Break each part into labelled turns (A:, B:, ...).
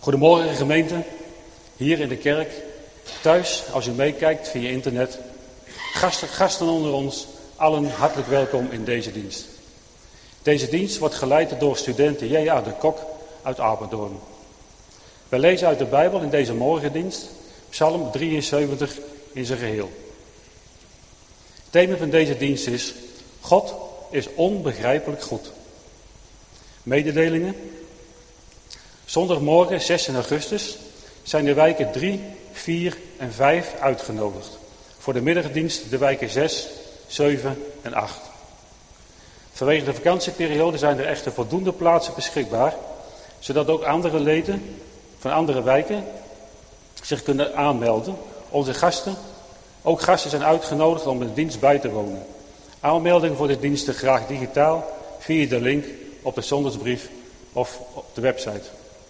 A: Goedemorgen gemeente, hier in de kerk, thuis als u meekijkt via internet. Gasten onder ons, allen hartelijk welkom in deze dienst. Deze dienst wordt geleid door studenten J.A. de Kok uit Apeldoorn. Wij lezen uit de Bijbel in deze morgendienst, Psalm 73 in zijn geheel. Het thema van deze dienst is: God is onbegrijpelijk goed. Mededelingen. Zondagmorgen 16 augustus zijn de wijken 3, 4 en 5 uitgenodigd. Voor de middagdienst de wijken 6, 7 en 8. Vanwege de vakantieperiode zijn er echter voldoende plaatsen beschikbaar, zodat ook andere leden van andere wijken zich kunnen aanmelden. Onze gasten, ook gasten zijn uitgenodigd om de dienst bij te wonen. Aanmeldingen voor de diensten graag digitaal via de link op de zondagsbrief of op de website.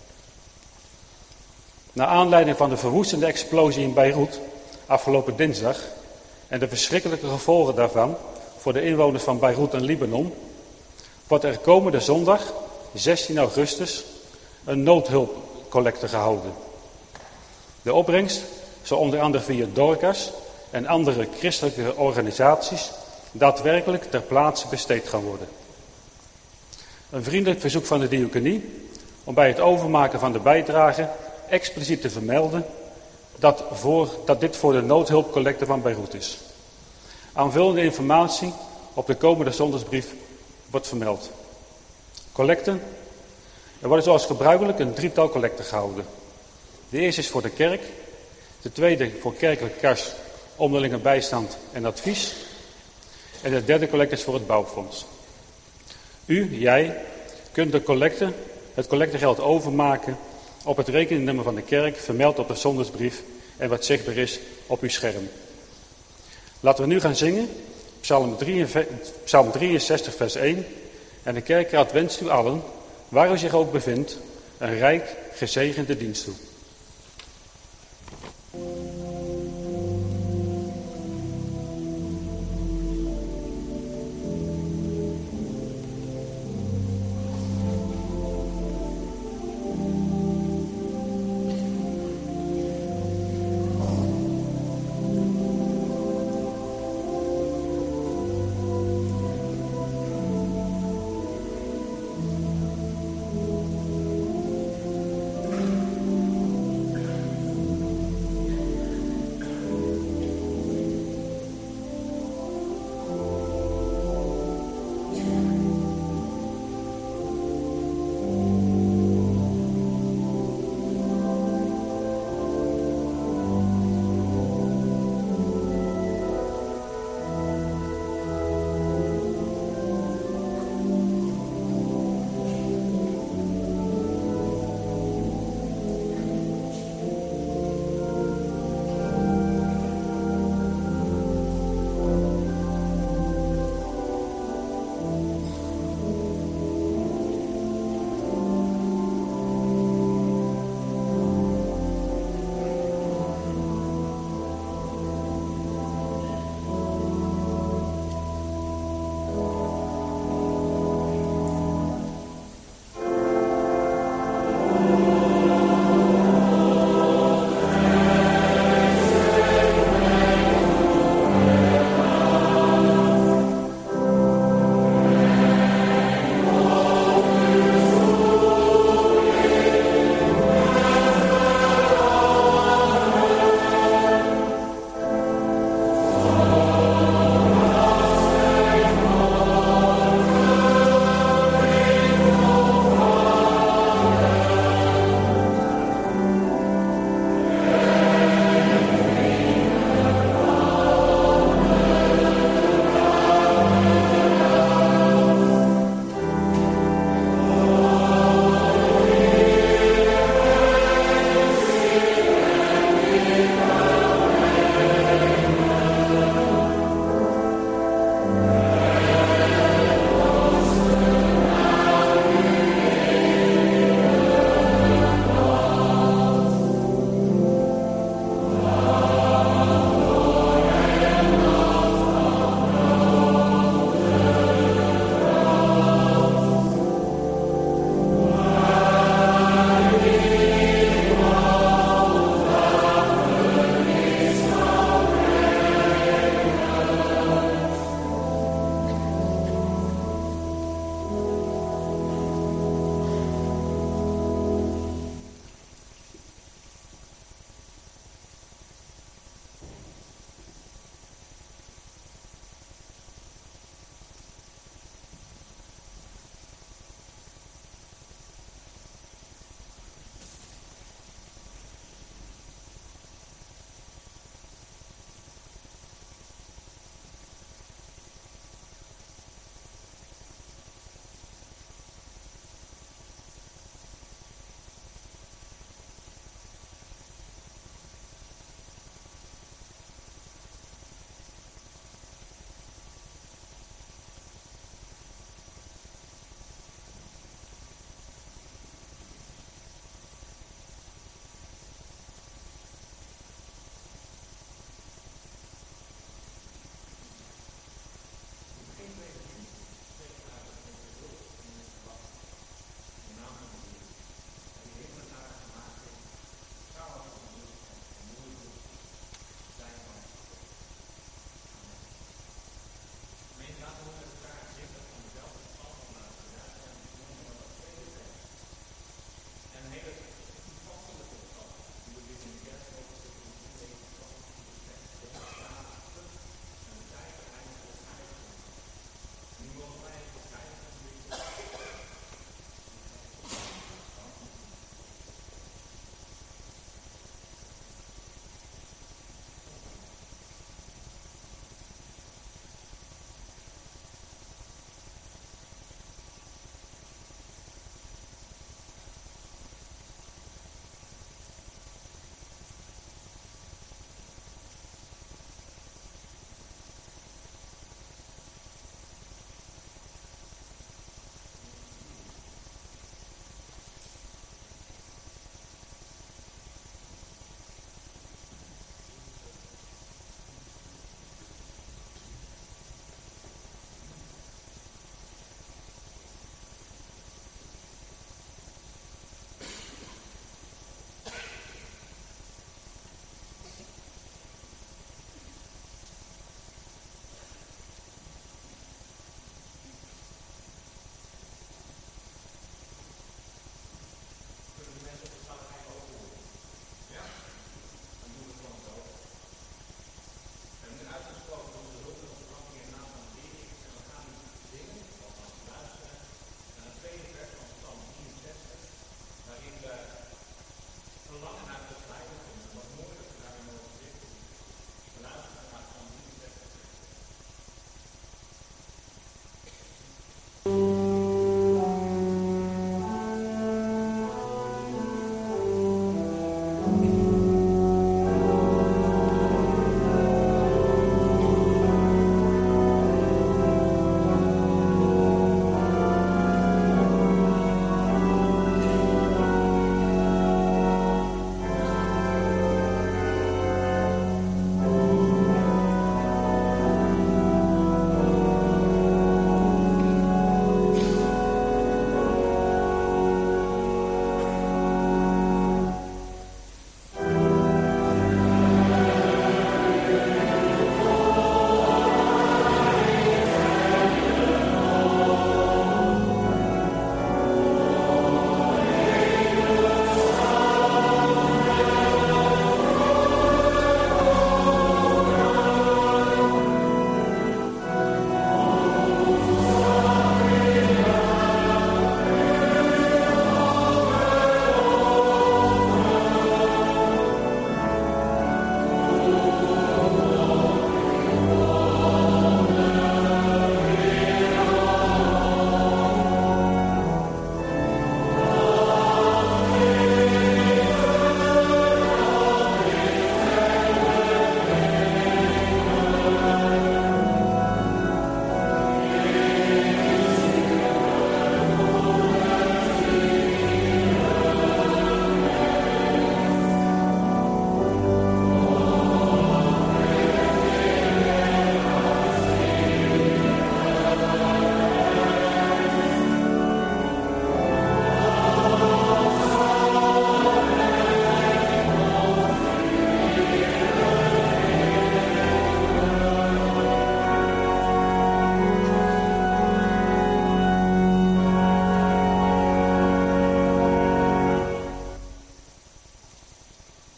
A: Naar aanleiding van de verwoestende explosie in Beirut afgelopen dinsdag en de verschrikkelijke gevolgen daarvan voor de inwoners van Beirut en Libanon, wordt er komende zondag, 16 augustus, een noodhulpcollecte gehouden. De opbrengst zal onder andere via Dorcas en andere christelijke organisaties daadwerkelijk ter plaatse besteed gaan worden. Een vriendelijk verzoek van de diaconie om bij het overmaken van de bijdrage expliciet te vermelden dat dit voor de noodhulpcollecte van Beirut is. Aanvullende informatie op de komende zondagsbrief wordt vermeld. Collecten. Er worden zoals gebruikelijk een drietal collecten gehouden. De eerste is voor de kerk. De tweede voor kerkelijke kas, onderlinge bijstand en advies. En de derde collecte is voor het bouwfonds. Jij kunt het collectegeld overmaken op het rekeningnummer van de kerk, vermeld op de zondagsbrief en wat zichtbaar is op uw scherm. Laten we nu gaan zingen, Psalm 63 vers 1. En de kerkraad wenst u allen, waar u zich ook bevindt, een rijk gezegende dienst toe.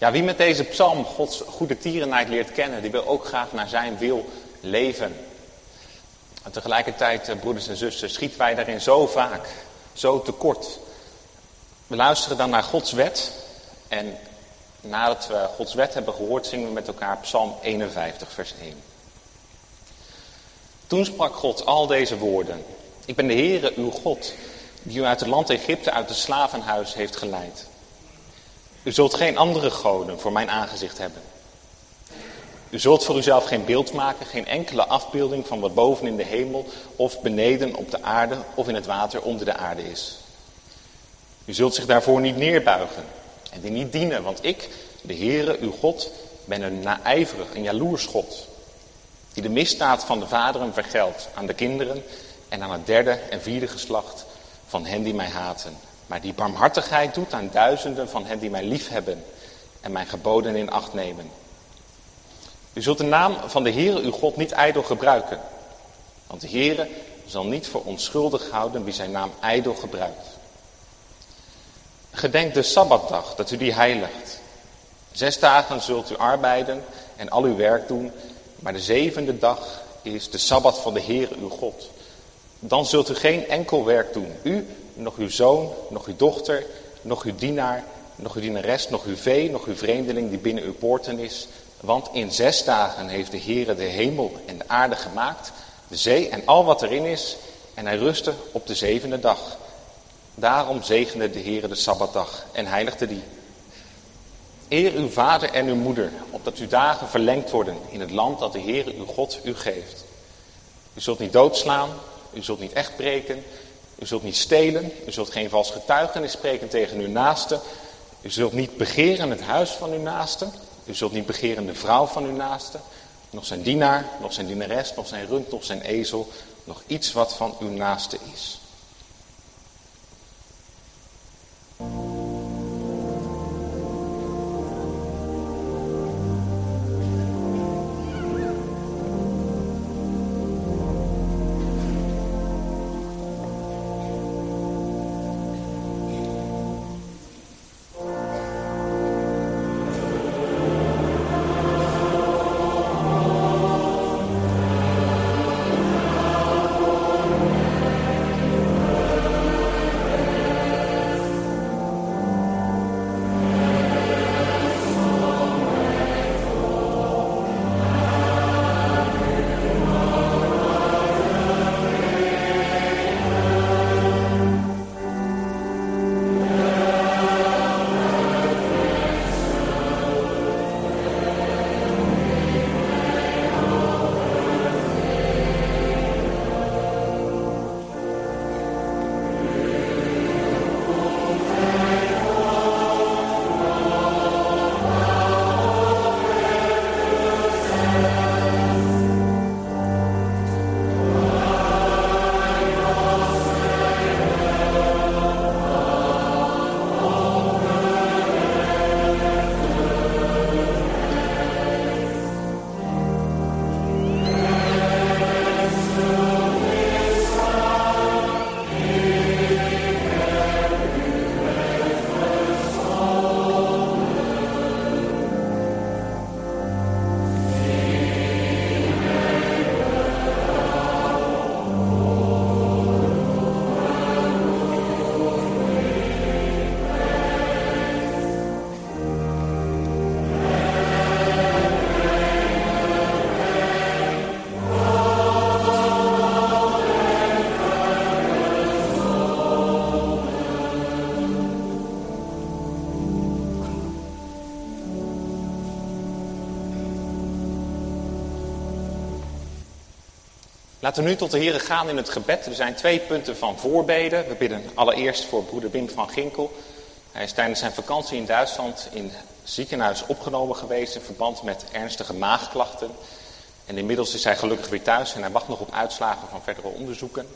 B: Ja, wie met deze psalm Gods goede tierenheid leert kennen, die wil ook graag naar zijn wil leven. En tegelijkertijd, broeders en zussen, schieten wij daarin zo vaak, zo tekort. We luisteren dan naar Gods wet en nadat we Gods wet hebben gehoord, zingen we met elkaar Psalm 51, vers 1. Toen sprak God al deze woorden. Ik ben de Heere, uw God, die u uit het land Egypte, uit het slavenhuis heeft geleid. U zult geen andere goden voor mijn aangezicht hebben. U zult voor uzelf geen beeld maken, geen enkele afbeelding van wat boven in de hemel of beneden op de aarde of in het water onder de aarde is. U zult zich daarvoor niet neerbuigen en die niet dienen, want ik, de Heere, uw God, ben een naijverig en jaloers God, die de misdaad van de vaderen vergeldt aan de kinderen en aan het derde en vierde geslacht van hen die mij haten, maar die barmhartigheid doet aan duizenden van hen die mij liefhebben en mijn geboden in acht nemen. U zult de naam van de Heere uw God niet ijdel gebruiken, want de Heere zal niet voor onschuldig houden wie zijn naam ijdel gebruikt. Gedenk de Sabbatdag, dat u die heiligt. 6 dagen zult u arbeiden en al uw werk doen, maar de 7e dag is de Sabbat van de Heere uw God. Dan zult u geen enkel werk doen, u, nog uw zoon, nog uw dochter, nog uw dienaar, nog uw dienares, nog uw vee, nog uw vreemdeling die binnen uw poorten is. Want in 6 dagen heeft de Heere de hemel en de aarde gemaakt, de zee en al wat erin is, en hij rustte op de 7e dag. Daarom zegende de Heere de Sabbatdag en heiligde die. Eer uw vader en uw moeder, opdat uw dagen verlengd worden in het land dat de Heere uw God u geeft. U zult niet doodslaan, u zult niet echt breken, u zult niet stelen, u zult geen vals getuigenis spreken tegen uw naaste, u zult niet begeren het huis van uw naaste, u zult niet begeren de vrouw van uw naaste, nog zijn dienaar, nog zijn dienares, nog zijn rund, nog zijn ezel, nog iets wat van uw naaste is. Laten we nu tot de Heere gaan in het gebed. Er zijn 2 punten van voorbeden. We bidden allereerst voor broeder Wim van Ginkel. Hij is tijdens zijn vakantie in Duitsland in het ziekenhuis opgenomen geweest in verband met ernstige maagklachten. En inmiddels is hij gelukkig weer thuis en hij wacht nog op uitslagen van verdere onderzoeken.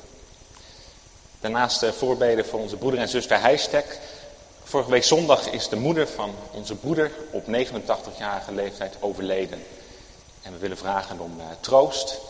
B: Daarnaast voorbeden voor onze broeder en zuster Heijstek. Vorige week zondag is de moeder van onze broeder op 89-jarige leeftijd overleden. En we willen vragen om troost.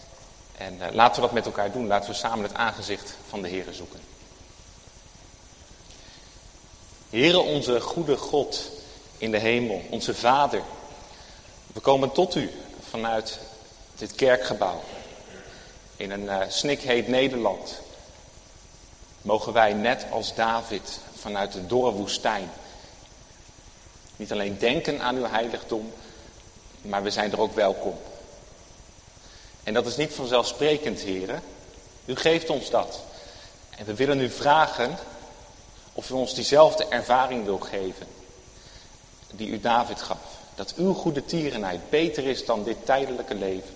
B: En laten we dat met elkaar doen. Laten we samen het aangezicht van de Heere zoeken. Heere onze goede God, in de hemel, onze Vader. We komen tot u vanuit dit kerkgebouw. In een snikheet Nederland mogen wij net als David vanuit de dorre woestijn niet alleen denken aan uw heiligdom, maar we zijn er ook welkom. En dat is niet vanzelfsprekend, heren. U geeft ons dat. En we willen u vragen of u ons diezelfde ervaring wil geven die u David gaf. Dat uw goede tierenheid beter is dan dit tijdelijke leven.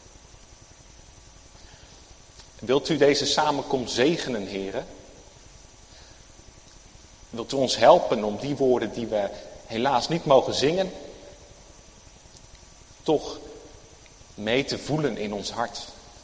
B: Wilt u deze samenkomst zegenen, heren? Wilt u ons helpen om die woorden die we helaas niet mogen zingen, toch mee te voelen in ons hart?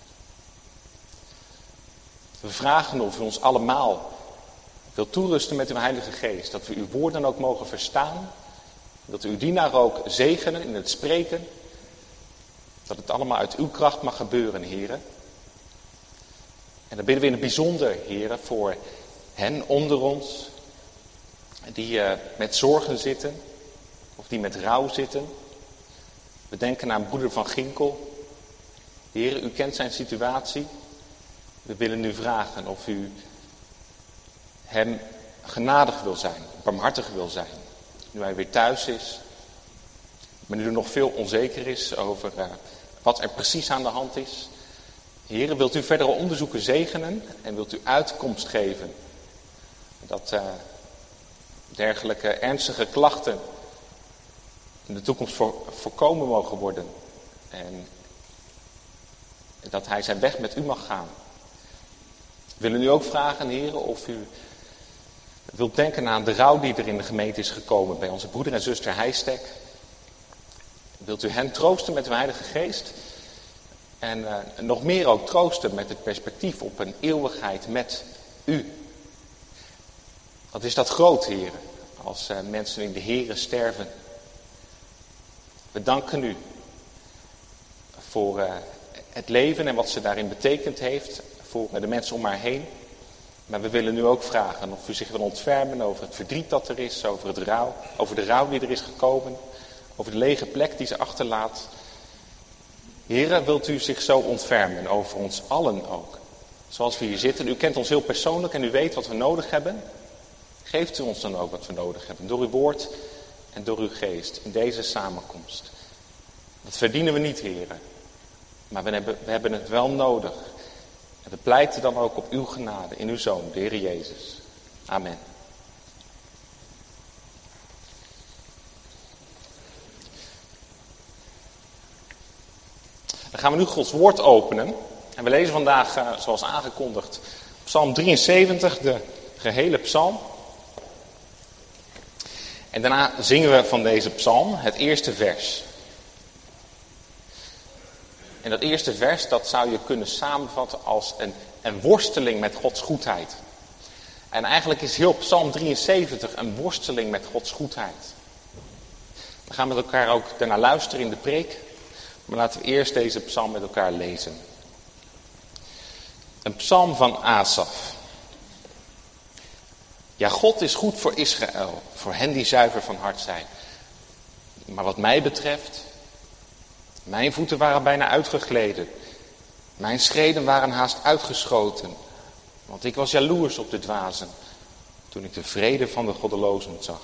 B: We vragen of u ons allemaal wilt toerusten met uw Heilige Geest. Dat we uw woorden ook mogen verstaan. Dat u uw dienaar ook zegenen in het spreken. Dat het allemaal uit uw kracht mag gebeuren, heren. En dan bidden we in het bijzonder, heren, voor hen onder ons die met zorgen zitten. Of die met rouw zitten. We denken aan broeder van Ginkel. Heren, u kent zijn situatie. We willen u vragen of u hem genadig wil zijn, barmhartig wil zijn. Nu hij weer thuis is, maar nu er nog veel onzeker is over wat er precies aan de hand is. Heren, wilt u verdere onderzoeken zegenen en wilt u uitkomst geven dat dergelijke ernstige klachten in de toekomst voorkomen mogen worden. En dat hij zijn weg met u mag gaan. We willen u ook vragen, heren, of u wilt denken aan de rouw die er in de gemeente is gekomen bij onze broeder en zuster Heijstek. Wilt u hen troosten met uw Heilige Geest? En nog meer ook troosten met het perspectief op een eeuwigheid met u. Wat is dat groot, heren, als mensen in de Here sterven. We danken u voor het leven en wat ze daarin betekend heeft voor de mensen om haar heen. Maar we willen nu ook vragen of u zich wil ontfermen over het verdriet dat er is, over de rouw die er is gekomen, over de lege plek die ze achterlaat. Heren, wilt u zich zo ontfermen over ons allen ook. Zoals we hier zitten. U kent ons heel persoonlijk en u weet wat we nodig hebben. Geeft u ons dan ook wat we nodig hebben. Door uw woord en door uw geest in deze samenkomst. Dat verdienen we niet, heren. Maar we hebben het wel nodig. En we pleiten dan ook op uw genade in uw Zoon, de Heer Jezus. Amen. Dan gaan we nu Gods woord openen. En we lezen vandaag, zoals aangekondigd, Psalm 73, de gehele psalm. En daarna zingen we van deze psalm het eerste vers. En dat eerste vers, dat zou je kunnen samenvatten als een worsteling met Gods goedheid. En eigenlijk is heel Psalm 73 een worsteling met Gods goedheid. We gaan met elkaar ook daarna luisteren in de preek. Maar laten we eerst deze psalm met elkaar lezen. Een psalm van Asaf. Ja, God is goed voor Israël, voor hen die zuiver van hart zijn. Maar wat mij betreft, mijn voeten waren bijna uitgegleden. Mijn schreden waren haast uitgeschoten. Want ik was jaloers op de dwazen, toen ik de vrede van de goddelozen zag.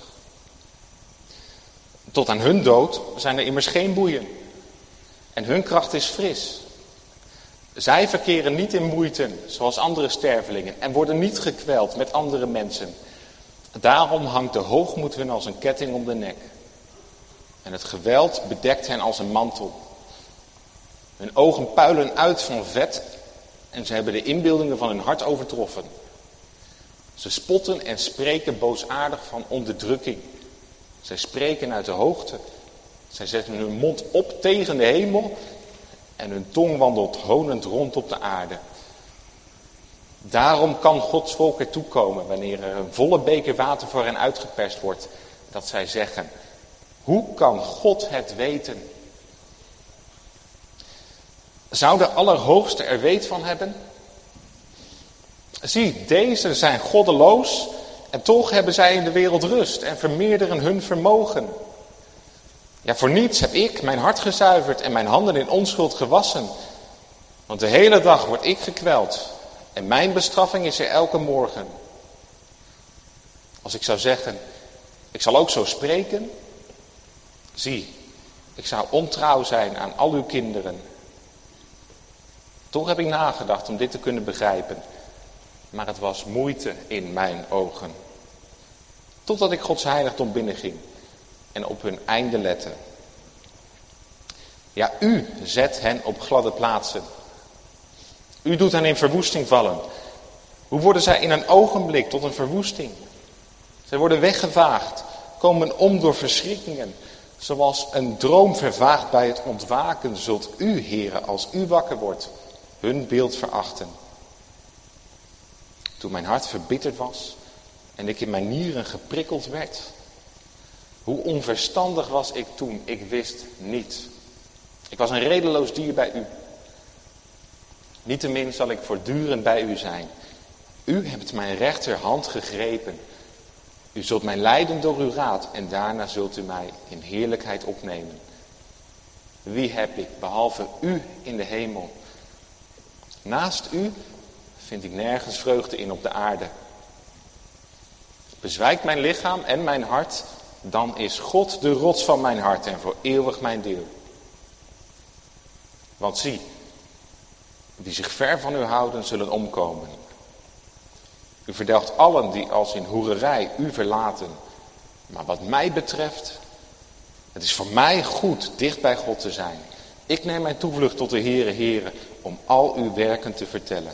B: Tot aan hun dood zijn er immers geen boeien. En hun kracht is fris. Zij verkeren niet in moeite, zoals andere stervelingen, en worden niet gekweld met andere mensen. Daarom hangt de hoogmoed hun als een ketting om de nek. En het geweld bedekt hen als een mantel. Hun ogen puilen uit van vet en ze hebben de inbeeldingen van hun hart overtroffen. Ze spotten en spreken boosaardig van onderdrukking. Zij spreken uit de hoogte. Zij zetten hun mond op tegen de hemel en hun tong wandelt honend rond op de aarde. Daarom kan Gods volk ertoe komen wanneer er een volle beker water voor hen uitgeperst wordt, dat zij zeggen: hoe kan God het weten? Zou de Allerhoogste er weet van hebben? Zie, deze zijn goddeloos En toch hebben zij in de wereld rust en vermeerderen hun vermogen. Ja, voor niets heb ik mijn hart gezuiverd en mijn handen in onschuld gewassen. Want de hele dag word ik gekweld en mijn bestraffing is er elke morgen. Als ik zou zeggen, ik zal ook zo spreken. Zie, ik zou ontrouw zijn aan al uw kinderen. Toch heb ik nagedacht om dit te kunnen begrijpen. Maar het was moeite in mijn ogen. Totdat ik Gods heiligdom binnenging en op hun einde lette. Ja, u zet hen op gladde plaatsen. U doet hen in verwoesting vallen. Hoe worden zij in een ogenblik tot een verwoesting? Zij worden weggevaagd, komen om door verschrikkingen. Zoals een droom vervaagt bij het ontwaken, zult u, heren, als u wakker wordt, hun beeld verachten. Toen mijn hart verbitterd was en ik in mijn nieren geprikkeld werd. Hoe onverstandig was ik toen, ik wist niet. Ik was een redeloos dier bij u. Niettemin zal ik voortdurend bij u zijn. U hebt mijn rechterhand gegrepen. U zult mij leiden door uw raad en daarna zult u mij in heerlijkheid opnemen. Wie heb ik behalve u in de hemel? Naast u vind ik nergens vreugde in op de aarde. Bezwijkt mijn lichaam en mijn hart, dan is God de rots van mijn hart en voor eeuwig mijn deel. Want zie, die zich ver van u houden zullen omkomen. U verdelgt allen die als in hoererij u verlaten. Maar wat mij betreft, het is voor mij goed dicht bij God te zijn. Ik neem mijn toevlucht tot de Heere, om al uw werken te vertellen.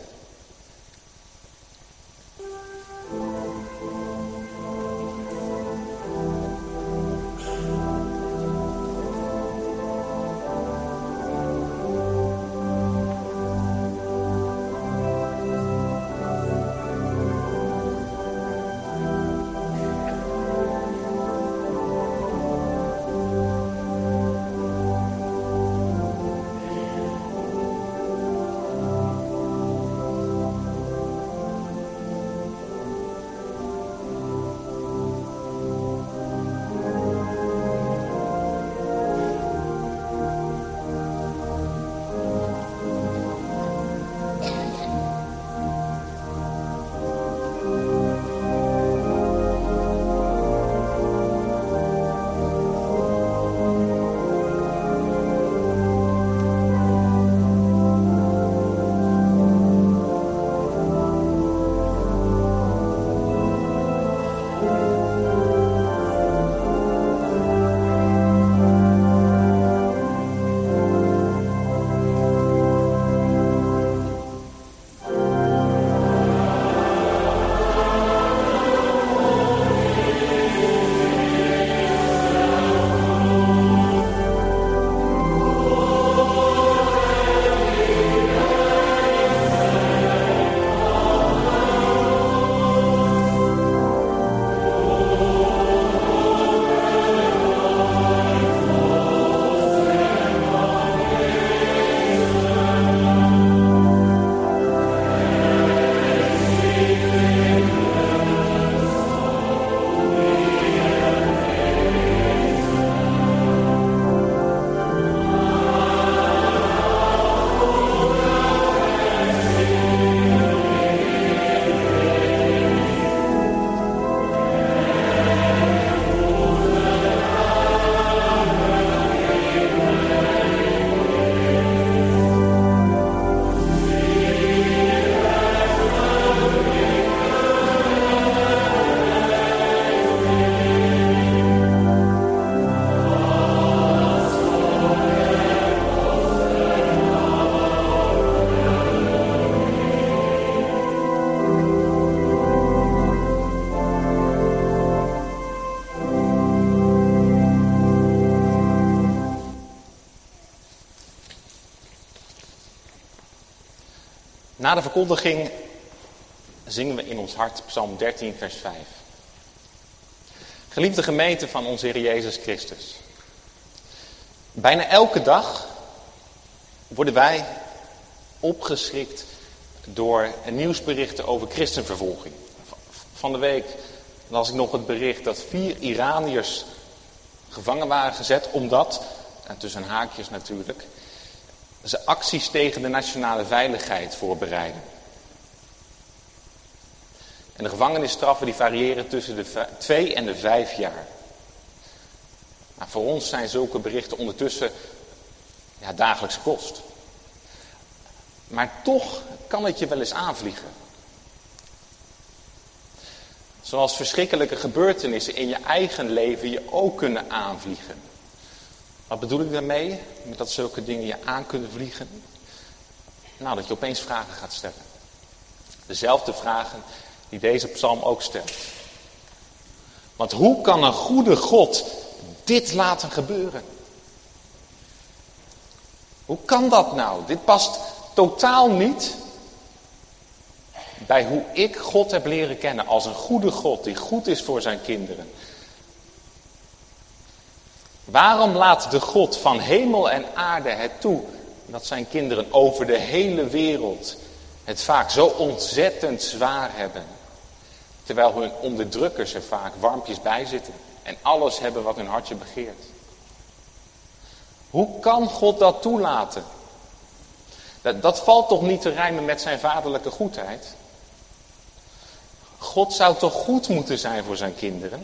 B: Na de verkondiging zingen we in ons hart Psalm 13 vers 5. Geliefde gemeente van onze Heer Jezus Christus. Bijna elke dag worden wij opgeschrikt door nieuwsberichten over christenvervolging. Van de week las ik nog het bericht dat 4 Iraniërs gevangen waren gezet omdat, en tussen haakjes natuurlijk, ze acties tegen de nationale veiligheid voorbereiden. En de gevangenisstraffen die variëren tussen de 2 en de 5 jaar. Nou, voor ons zijn zulke berichten ondertussen dagelijkse kost. Maar toch kan het je wel eens aanvliegen. Zoals verschrikkelijke gebeurtenissen in je eigen leven je ook kunnen aanvliegen. Wat bedoel ik daarmee? Met dat zulke dingen je aan kunnen vliegen? Nou, dat je opeens vragen gaat stellen. Dezelfde vragen die deze psalm ook stelt. Want hoe kan een goede God dit laten gebeuren? Hoe kan dat nou? Dit past totaal niet bij hoe ik God heb leren kennen als een goede God die goed is voor zijn kinderen. Waarom laat de God van hemel en aarde het toe dat zijn kinderen over de hele wereld het vaak zo ontzettend zwaar hebben? Terwijl hun onderdrukkers er vaak warmpjes bij zitten en alles hebben wat hun hartje begeert. Hoe kan God dat toelaten? Dat valt toch niet te rijmen met zijn vaderlijke goedheid? God zou toch goed moeten zijn voor zijn kinderen?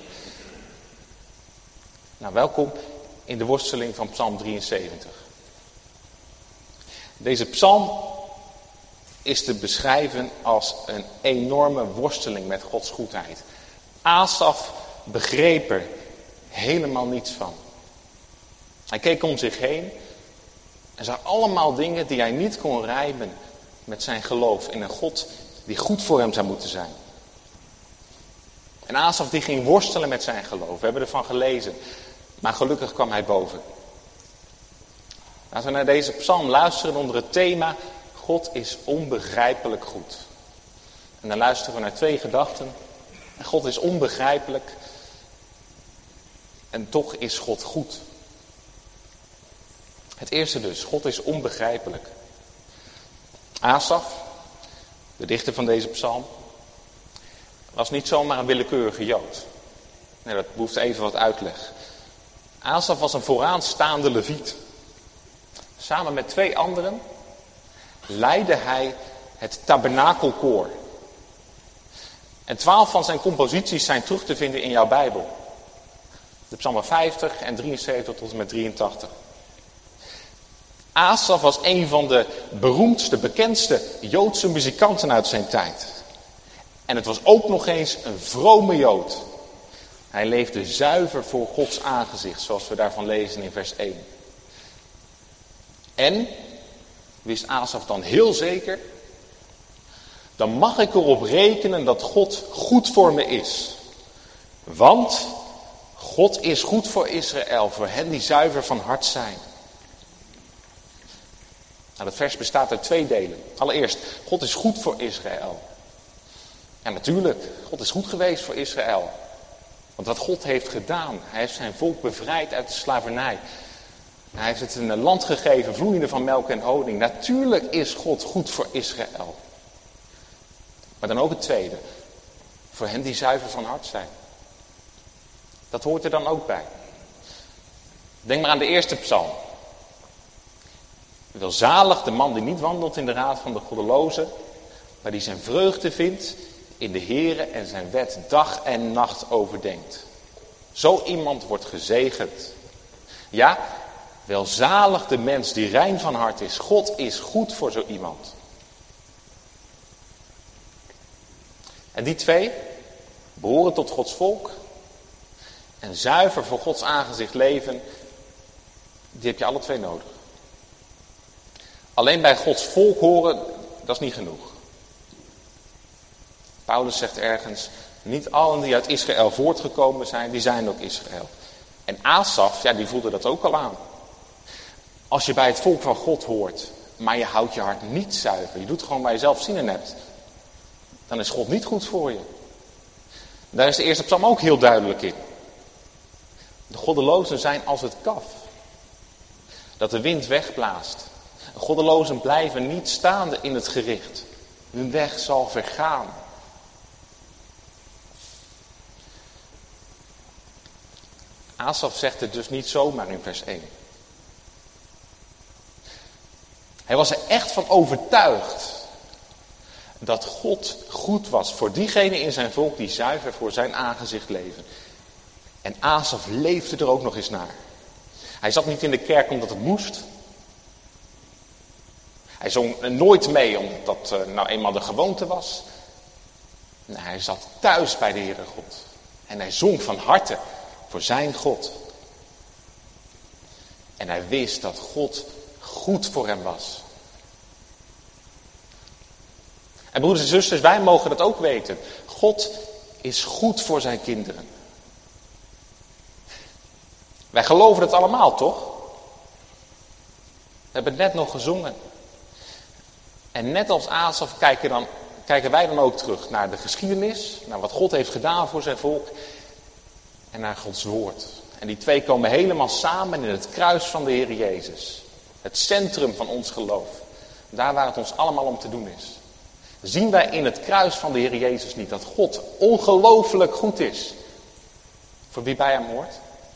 B: Nou, welkom in de worsteling van Psalm 73. Deze psalm is te beschrijven als een enorme worsteling met Gods goedheid. Asaf begreep er helemaal niets van. Hij keek om zich heen en zag allemaal dingen die hij niet kon rijmen met zijn geloof in een God die goed voor hem zou moeten zijn. En Asaf die ging worstelen met zijn geloof. We hebben ervan gelezen. Maar gelukkig kwam hij boven. Laten we naar deze psalm luisteren onder het thema God is onbegrijpelijk goed. En dan luisteren we naar 2 gedachten. God is onbegrijpelijk. En toch is God goed. Het eerste dus, God is onbegrijpelijk. Asaf, de dichter van deze psalm, was niet zomaar een willekeurige Jood. Nee, dat behoeft even wat uitleg. Asaf was een vooraanstaande leviet. Samen met 2 anderen leidde hij het tabernakelkoor. En 12 van zijn composities zijn terug te vinden in jouw Bijbel. De psalmen 50 en 73 tot en met 83. Asaf was een van de beroemdste, bekendste Joodse muzikanten uit zijn tijd. En het was ook nog eens een vrome Jood. Hij leefde zuiver voor Gods aangezicht, zoals we daarvan lezen in vers 1. En, wist Asaf dan heel zeker, dan mag ik erop rekenen dat God goed voor me is. Want God is goed voor Israël, voor hen die zuiver van hart zijn. Nou, dat vers bestaat uit 2 delen. Allereerst, God is goed voor Israël. En natuurlijk, God is goed geweest voor Israël. Want wat God heeft gedaan, hij heeft zijn volk bevrijd uit de slavernij. Hij heeft het een land gegeven, vloeiende van melk en honing. Natuurlijk is God goed voor Israël. Maar dan ook het tweede. Voor hen die zuiver van hart zijn. Dat hoort er dan ook bij. Denk maar aan de eerste psalm. Welzalig de man die niet wandelt in de raad van de goddelozen, maar die zijn vreugde vindt in de Here en zijn wet dag en nacht overdenkt. Zo iemand wordt gezegend. Ja, welzalig de mens die rein van hart is. God is goed voor zo iemand. En die 2 behoren tot Gods volk en zuiver voor Gods aangezicht leven, die heb je alle 2 nodig. Alleen bij Gods volk horen, dat is niet genoeg. Paulus zegt ergens, niet allen die uit Israël voortgekomen zijn, die zijn ook Israël. En Asaf, die voelde dat ook al aan. Als je bij het volk van God hoort, maar je houdt je hart niet zuiver, je doet gewoon waar je zelf zin in hebt, dan is God niet goed voor je. Daar is de eerste psalm ook heel duidelijk in. De goddelozen zijn als het kaf, dat de wind wegblaast. Goddelozen blijven niet staande in het gericht. Hun weg zal vergaan. Asaf zegt het dus niet zomaar in vers 1. Hij was er echt van overtuigd dat God goed was voor diegenen in zijn volk die zuiver voor zijn aangezicht leven. En Asaf leefde er ook nog eens naar. Hij zat niet in de kerk omdat het moest. Hij zong nooit mee omdat nou eenmaal de gewoonte was. Nee, hij zat thuis bij de Heere God. En hij zong van harte voor zijn God. En hij wist dat God goed voor hem was. En broeders en zusters, wij mogen dat ook weten. God is goed voor zijn kinderen. Wij geloven het allemaal, toch? We hebben het net nog gezongen. En net als Asaf kijken wij dan ook terug naar de geschiedenis, naar wat God heeft gedaan voor zijn volk en naar Gods woord. En die twee komen helemaal samen in het kruis van de Heer Jezus. Het centrum van ons geloof. Daar waar het ons allemaal om te doen is. Zien wij in het kruis van de Heer Jezus niet dat God ongelooflijk goed is voor wie bij hem hoort?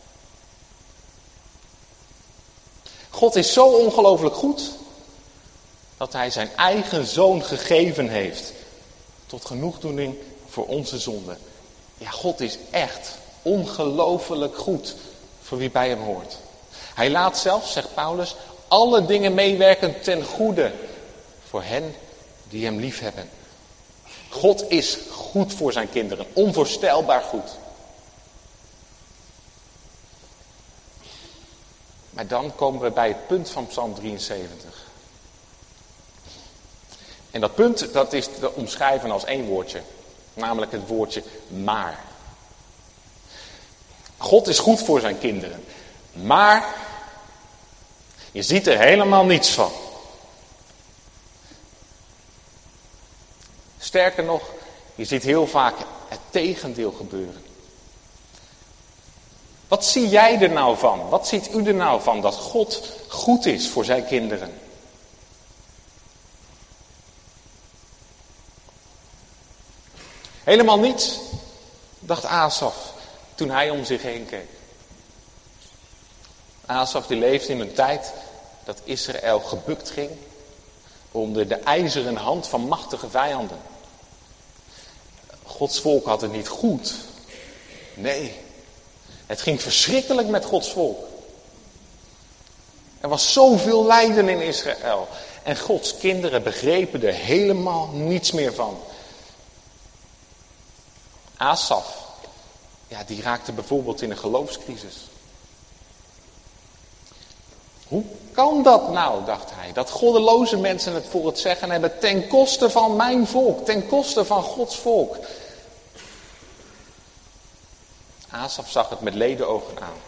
B: God is zo ongelooflijk goed dat hij zijn eigen zoon gegeven heeft tot genoegdoening voor onze zonden. Ja, God is echt ongelooflijk goed voor wie bij hem hoort. Hij laat zelfs, zegt Paulus, alle dingen meewerken ten goede voor hen die hem lief hebben. God is goed voor zijn kinderen, onvoorstelbaar goed. Maar dan komen we bij het punt van Psalm 73. En dat punt, dat is te omschrijven als één woordje. Namelijk het woordje maar. God is goed voor zijn kinderen. Maar je ziet er helemaal niets van. Sterker nog, je ziet heel vaak het tegendeel gebeuren. Wat zie jij er nou van? Wat ziet u er nou van dat God goed is voor zijn kinderen? Helemaal niets, dacht Asaf toen hij om zich heen keek. Asaf die leefde in een tijd dat Israël gebukt ging onder de ijzeren hand van machtige vijanden. Gods volk had het niet goed. Nee, het ging verschrikkelijk met Gods volk. Er was zoveel lijden in Israël. En Gods kinderen begrepen er helemaal niets meer van. Asaf, ja, die raakte bijvoorbeeld in een geloofscrisis. Hoe kan dat nou, dacht hij, dat goddeloze mensen het voor het zeggen hebben ten koste van mijn volk, ten koste van Gods volk. Asaf zag het met ledenogen aan.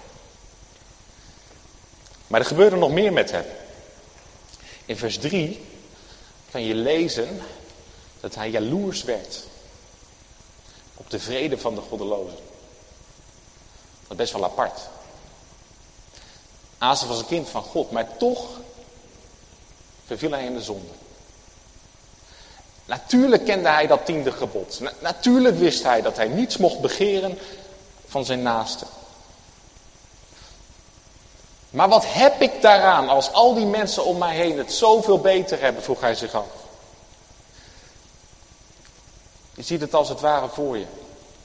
B: Maar er gebeurde nog meer met hem. In vers 3 kan je lezen dat hij jaloers werd op de vrede van de goddelozen. Dat is best wel apart. Asaf was een kind van God, maar toch verviel hij in de zonde. Natuurlijk kende hij dat 10e gebod. Natuurlijk wist hij dat hij niets mocht begeren van zijn naaste. Maar wat heb ik daaraan als al die mensen om mij heen het zoveel beter hebben, vroeg hij zich af. Je ziet het als het ware voor je.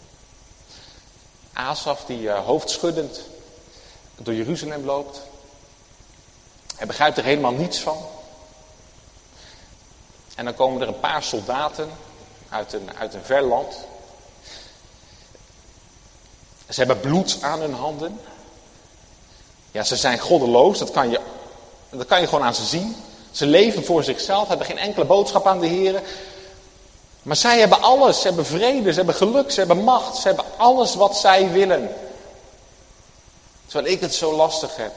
B: Asaf die hoofdschuddend door Jeruzalem loopt. Hij begrijpt er helemaal niets van. En dan komen er een paar soldaten uit een ver land. Ze hebben bloed aan hun handen. Ja, ze zijn goddeloos, dat kan je gewoon aan ze zien. Ze leven voor zichzelf, hebben geen enkele boodschap aan de Heer. Maar zij hebben alles, ze hebben vrede, ze hebben geluk, ze hebben macht, ze hebben alles wat zij willen. Terwijl ik het zo lastig heb.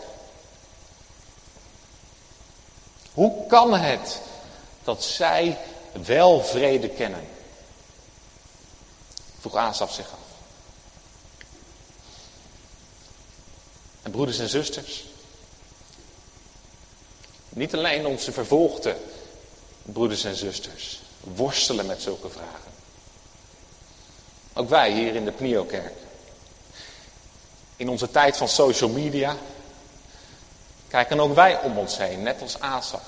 B: Hoe kan het dat zij wel vrede kennen? Vroeg Asaf zich af. En broeders en zusters, niet alleen onze vervolgde broeders en zusters worstelen met zulke vragen. Ook wij hier in de Pnio-kerk. In onze tijd van social media kijken ook wij om ons heen, net als Asaf.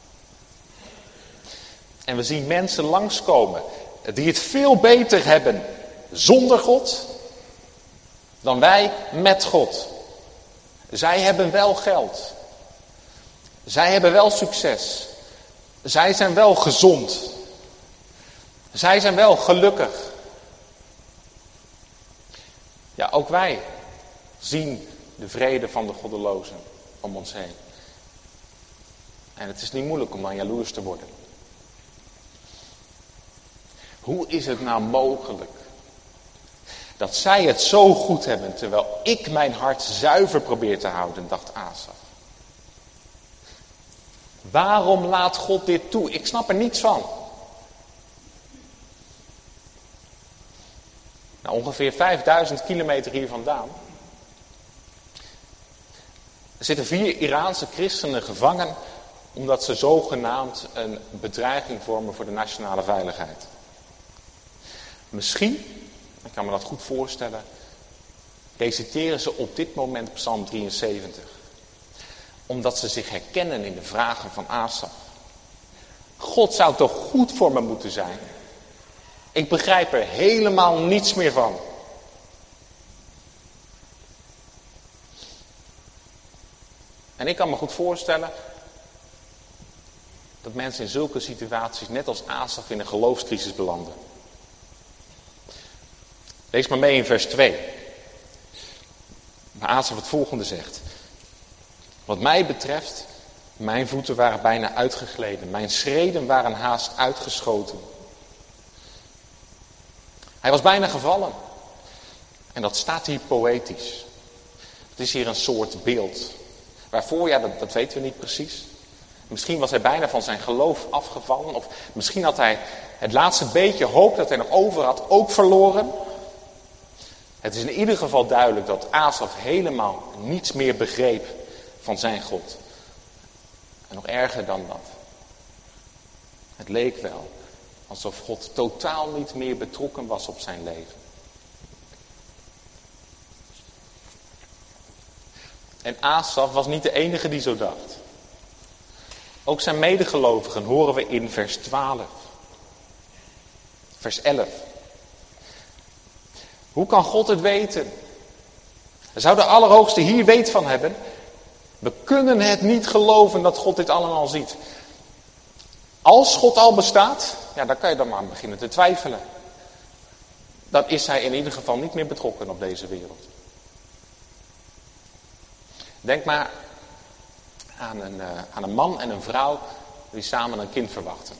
B: En we zien mensen langskomen die het veel beter hebben zonder God dan wij met God. Zij hebben wel geld. Zij hebben wel succes. Zij zijn wel gezond. Zij zijn wel gelukkig. Ja, ook wij zien de vrede van de goddelozen om ons heen. En het is niet moeilijk om dan jaloers te worden. Hoe is het nou mogelijk dat zij het zo goed hebben, terwijl ik mijn hart zuiver probeer te houden, dacht Asaf. Waarom laat God dit toe? Ik snap er niets van. Nou, ongeveer 5000 kilometer hier vandaan zitten 4 Iraanse christenen gevangen omdat ze zogenaamd een bedreiging vormen voor de nationale veiligheid. Misschien, ik kan me dat goed voorstellen, reciteren ze op dit moment Psalm 73. Omdat ze zich herkennen in de vragen van Asaf. God zou toch goed voor me moeten zijn? Ik begrijp er helemaal niets meer van. En ik kan me goed voorstellen dat mensen in zulke situaties net als Asaf in een geloofscrisis belanden. Lees maar mee in vers 2. Waar Asaf het volgende zegt. Wat mij betreft, mijn voeten waren bijna uitgegleden. Mijn schreden waren haast uitgeschoten. Hij was bijna gevallen. En dat staat hier poëtisch. Het is hier een soort beeld. Waarvoor, ja, dat weten we niet precies. Misschien was hij bijna van zijn geloof afgevallen. Of misschien had hij het laatste beetje hoop dat hij nog over had ook verloren. Het is in ieder geval duidelijk dat Asaf helemaal niets meer begreep van zijn God. En nog erger dan dat. Het leek wel alsof God totaal niet meer betrokken was op zijn leven. En Asaf was niet de enige die zo dacht. Ook zijn medegelovigen horen we in vers 12. Vers 11. Hoe kan God het weten? Zou de Allerhoogste hier weet van hebben? We kunnen het niet geloven dat God dit allemaal ziet. Als God al bestaat, ja, dan kan je dan maar beginnen te twijfelen. Dan is hij in ieder geval niet meer betrokken op deze wereld. Denk maar aan een man en een vrouw die samen een kind verwachten.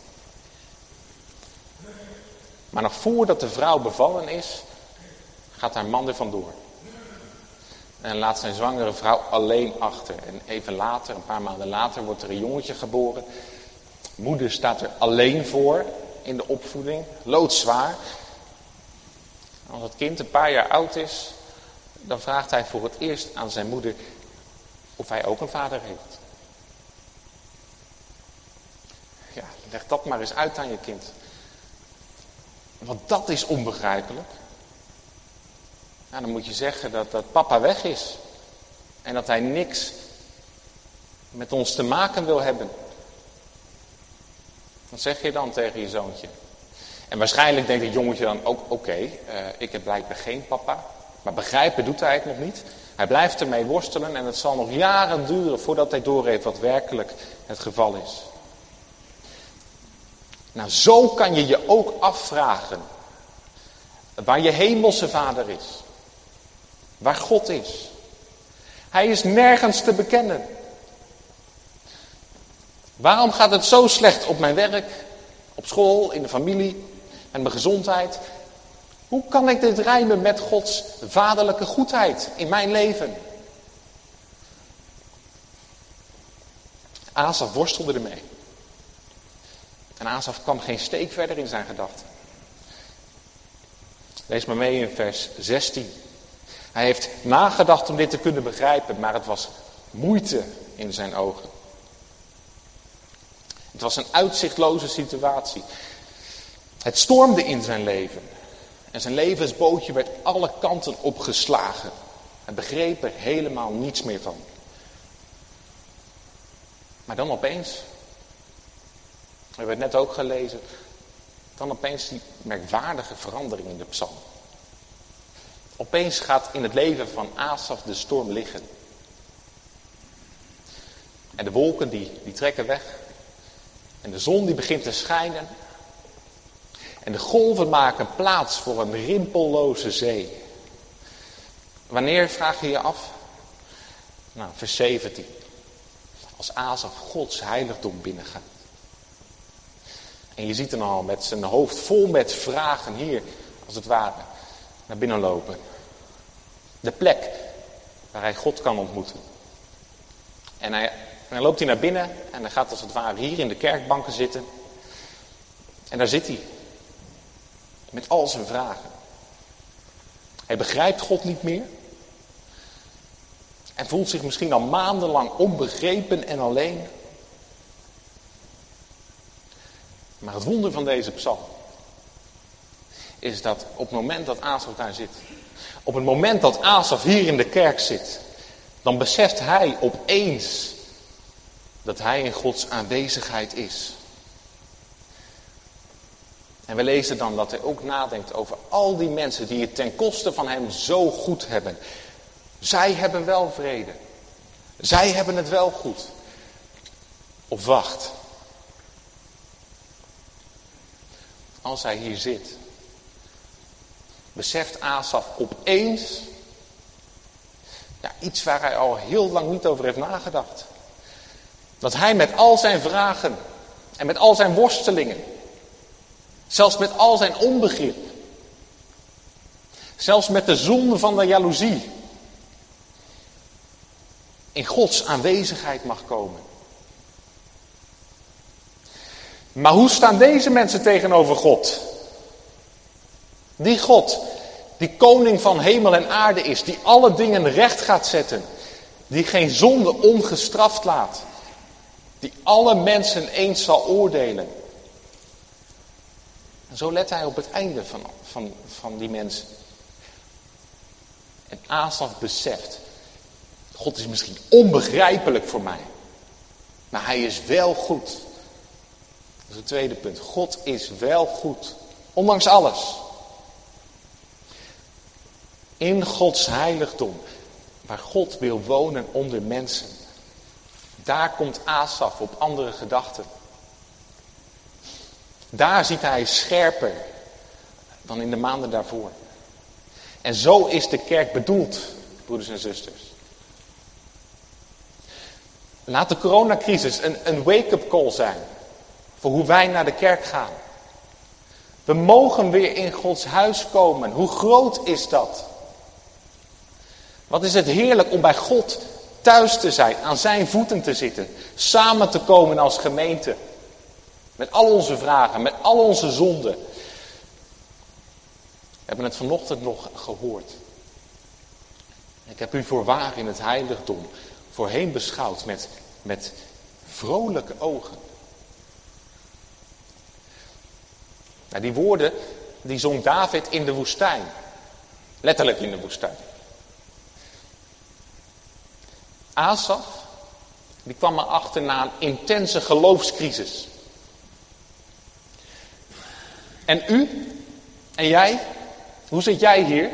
B: Maar nog voordat de vrouw bevallen is, gaat haar man er vandoor. En laat zijn zwangere vrouw alleen achter. En even later, een paar maanden later, wordt er een jongetje geboren. Moeder staat er alleen voor in de opvoeding, loodzwaar. Als het kind een paar jaar oud is, dan vraagt hij voor het eerst aan zijn moeder of hij ook een vader heeft. Ja, leg dat maar eens uit aan je kind. Want dat is onbegrijpelijk. Nou, dan moet je zeggen dat papa weg is. En dat hij niks met ons te maken wil hebben. Wat zeg je dan tegen je zoontje? En waarschijnlijk denkt het jongetje dan ook, oké, ik heb blijkbaar geen papa. Maar begrijpen doet hij het nog niet. Hij blijft ermee worstelen en het zal nog jaren duren voordat hij doorheeft wat werkelijk het geval is. Nou, zo kan je je ook afvragen waar je hemelse vader is. Waar God is. Hij is nergens te bekennen. Waarom gaat het zo slecht op mijn werk, op school, in de familie, met mijn gezondheid? Hoe kan ik dit rijmen met Gods vaderlijke goedheid in mijn leven? Asaf worstelde ermee. En Asaf kwam geen steek verder in zijn gedachten. Lees maar mee in vers 16. Hij heeft nagedacht om dit te kunnen begrijpen, maar het was moeite in zijn ogen. Het was een uitzichtloze situatie. Het stormde in zijn leven. En zijn levensbootje werd alle kanten opgeslagen. Hij begreep er helemaal niets meer van. Maar dan opeens, we hebben het net ook gelezen, dan opeens die merkwaardige verandering in de psalm. Opeens gaat in het leven van Asaf de storm liggen. En de wolken die trekken weg. En de zon die begint te schijnen. En de golven maken plaats voor een rimpelloze zee. Wanneer, vraag je je af? Nou, vers 17. Als Asaf Gods heiligdom binnengaat. En je ziet hem al met zijn hoofd vol met vragen hier, als het ware, naar binnen lopen. De plek waar hij God kan ontmoeten. En dan loopt hij naar binnen en hij gaat als het ware hier in de kerkbanken zitten. En daar zit hij. Met al zijn vragen. Hij begrijpt God niet meer. En voelt zich misschien al maandenlang onbegrepen en alleen. Maar het wonder van deze psalm is dat op het moment dat Asaf daar zit, op het moment dat Asaf hier in de kerk zit, dan beseft hij opeens dat hij in Gods aanwezigheid is. En we lezen dan dat hij ook nadenkt over al die mensen die het ten koste van hem zo goed hebben. Zij hebben wel vrede. Zij hebben het wel goed. Of wacht. Als hij hier zit, beseft Asaf opeens iets waar hij al heel lang niet over heeft nagedacht. Dat hij met al zijn vragen en met al zijn worstelingen, zelfs met al zijn onbegrip, zelfs met de zonde van de jaloezie, in Gods aanwezigheid mag komen. Maar hoe staan deze mensen tegenover God? Die God, die koning van hemel en aarde is, die alle dingen recht gaat zetten, die geen zonde ongestraft laat, die alle mensen eens zal oordelen. En zo let hij op het einde van die mensen. En Asaf beseft, God is misschien onbegrijpelijk voor mij, maar hij is wel goed. Dat is het tweede punt. God is wel goed, ondanks alles. In Gods heiligdom, waar God wil wonen onder mensen, daar komt Asaf op andere gedachten. Daar ziet hij scherper dan in de maanden daarvoor. En zo is de kerk bedoeld, broeders en zusters. Laat de coronacrisis een wake-up call zijn voor hoe wij naar de kerk gaan. We mogen weer in Gods huis komen. Hoe groot is dat? Wat is het heerlijk om bij God thuis te zijn, aan zijn voeten te zitten, samen te komen als gemeente. Met al onze vragen, met al onze zonden. We hebben het vanochtend nog gehoord. Ik heb u voorwaar in het heiligdom voorheen beschouwd met vrolijke ogen. Nou, die woorden die zong David in de woestijn. Letterlijk in de woestijn. Asaf, die kwam erachter na een intense geloofscrisis. En u? En jij? Hoe zit jij hier?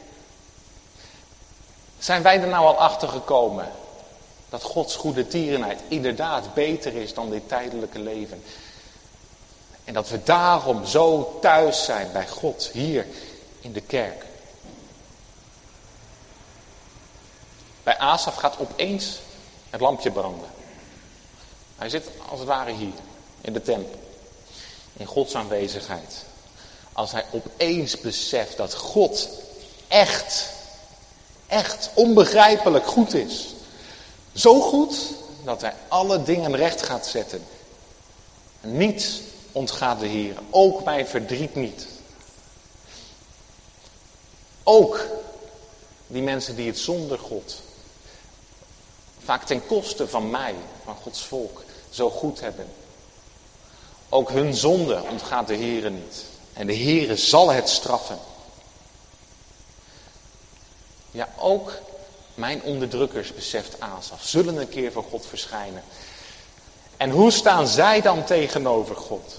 B: Zijn wij er nou al achter gekomen dat Gods goede tierenheid inderdaad beter is dan dit tijdelijke leven? En dat we daarom zo thuis zijn bij God hier in de kerk. Bij Asaf gaat opeens het lampje branden. Hij zit als het ware hier in de tempel. In Gods aanwezigheid. Als hij opeens beseft dat God echt onbegrijpelijk goed is. Zo goed dat hij alle dingen recht gaat zetten. Niets ontgaat de Heer. Ook mijn verdriet niet. Ook die mensen die het zonder God, vaak ten koste van mij, van Gods volk, zo goed hebben. Ook hun zonde ontgaat de Heere niet. En de Heere zal het straffen. Ja, ook Mijn onderdrukkers, beseft Asaf, zullen een keer voor God verschijnen. En hoe staan zij dan tegenover God?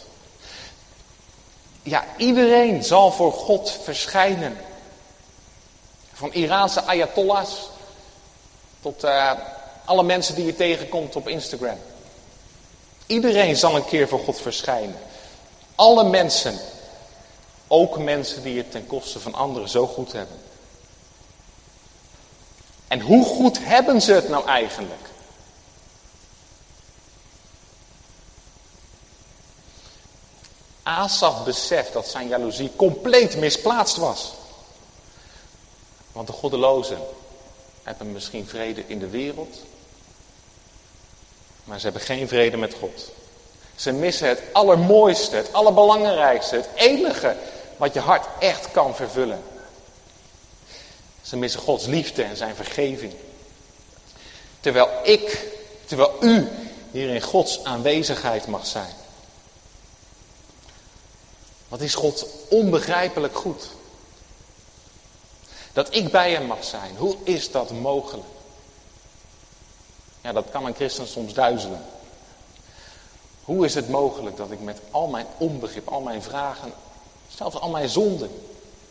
B: Ja, iedereen zal voor God verschijnen. Van Iraanse ayatollahs tot alle mensen die je tegenkomt op Instagram. Iedereen zal een keer voor God verschijnen. Alle mensen. Ook mensen die het ten koste van anderen zo goed hebben. En hoe goed hebben ze het nou eigenlijk? Asaf beseft dat zijn jaloezie compleet misplaatst was. Want de goddelozen hebben misschien vrede in de wereld. Maar ze hebben geen vrede met God. Ze missen het allermooiste, het allerbelangrijkste, het enige wat je hart echt kan vervullen. Ze missen Gods liefde en zijn vergeving. Terwijl u hier in Gods aanwezigheid mag zijn. Wat is God onbegrijpelijk goed. Dat ik bij hem mag zijn. Hoe is dat mogelijk? Ja, dat kan een christen soms duizelen. Hoe is het mogelijk dat ik met al mijn onbegrip, al mijn vragen, zelfs al mijn zonden,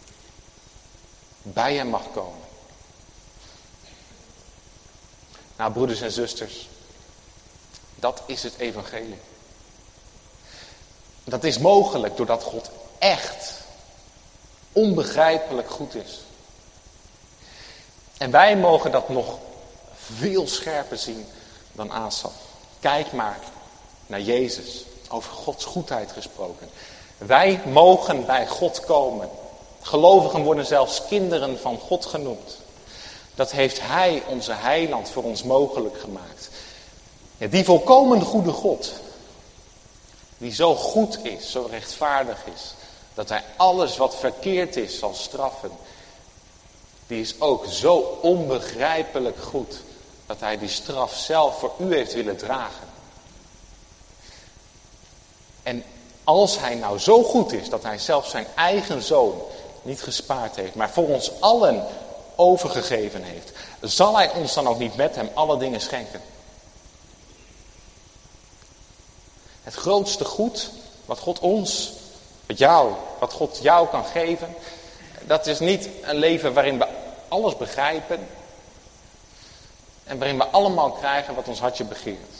B: bij hem mag komen? Nou, broeders en zusters, dat is het evangelie. Dat is mogelijk doordat God echt onbegrijpelijk goed is. En wij mogen dat nog veel scherper zien dan Asaf. Kijk maar naar Jezus, over Gods goedheid gesproken. Wij mogen bij God komen. Gelovigen worden zelfs kinderen van God genoemd. Dat heeft Hij, onze heiland, voor ons mogelijk gemaakt. Ja, die volkomen goede God, die zo goed is, zo rechtvaardig is, dat Hij alles wat verkeerd is zal straffen. Die is ook zo onbegrijpelijk goed, dat Hij die straf zelf voor u heeft willen dragen. En als Hij nou zo goed is, dat Hij zelf zijn eigen zoon niet gespaard heeft, maar voor ons allen overgegeven heeft, zal Hij ons dan ook niet met Hem alle dingen schenken? Het grootste goed wat God ons, wat God jou kan geven, dat is niet een leven waarin we alles begrijpen en waarin we allemaal krijgen wat ons hartje begeert.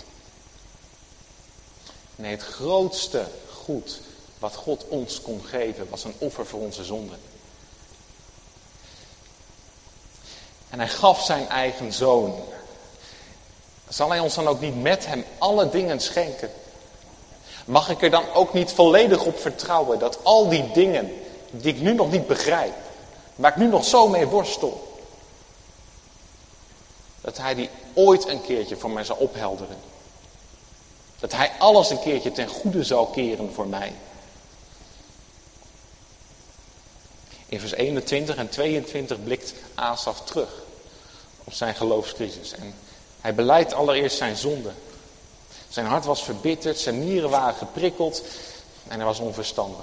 B: Nee, het grootste goed wat God ons kon geven was een offer voor onze zonden. En Hij gaf zijn eigen zoon. Zal Hij ons dan ook niet met Hem alle dingen schenken? Mag ik er dan ook niet volledig op vertrouwen dat al die dingen die ik nu nog niet begrijp, waar ik nu nog zo mee worstel, dat Hij die ooit een keertje voor mij zal ophelderen? Dat Hij alles een keertje ten goede zal keren voor mij. In vers 21 en 22 blikt Asaf terug op zijn geloofscrisis. En hij belijdt allereerst zijn zonde. Zijn hart was verbitterd, zijn nieren waren geprikkeld en hij was onverstandig.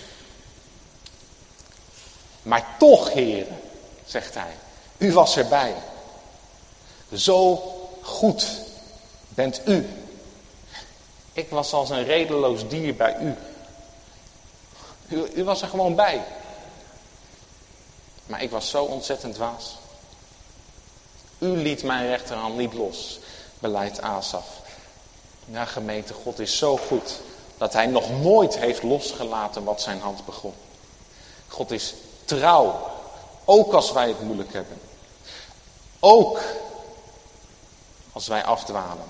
B: Maar toch, heren, zegt hij, u was erbij. Zo goed bent u. Ik was als een redeloos dier bij u. U was er gewoon bij. Maar ik was zo ontzettend dwaas. U liet mijn rechterhand niet los, belijdt Asaf. Ja, gemeente, God is zo goed dat Hij nog nooit heeft losgelaten wat zijn hand begon. God is trouw, ook als wij het moeilijk hebben. Ook als wij afdwalen.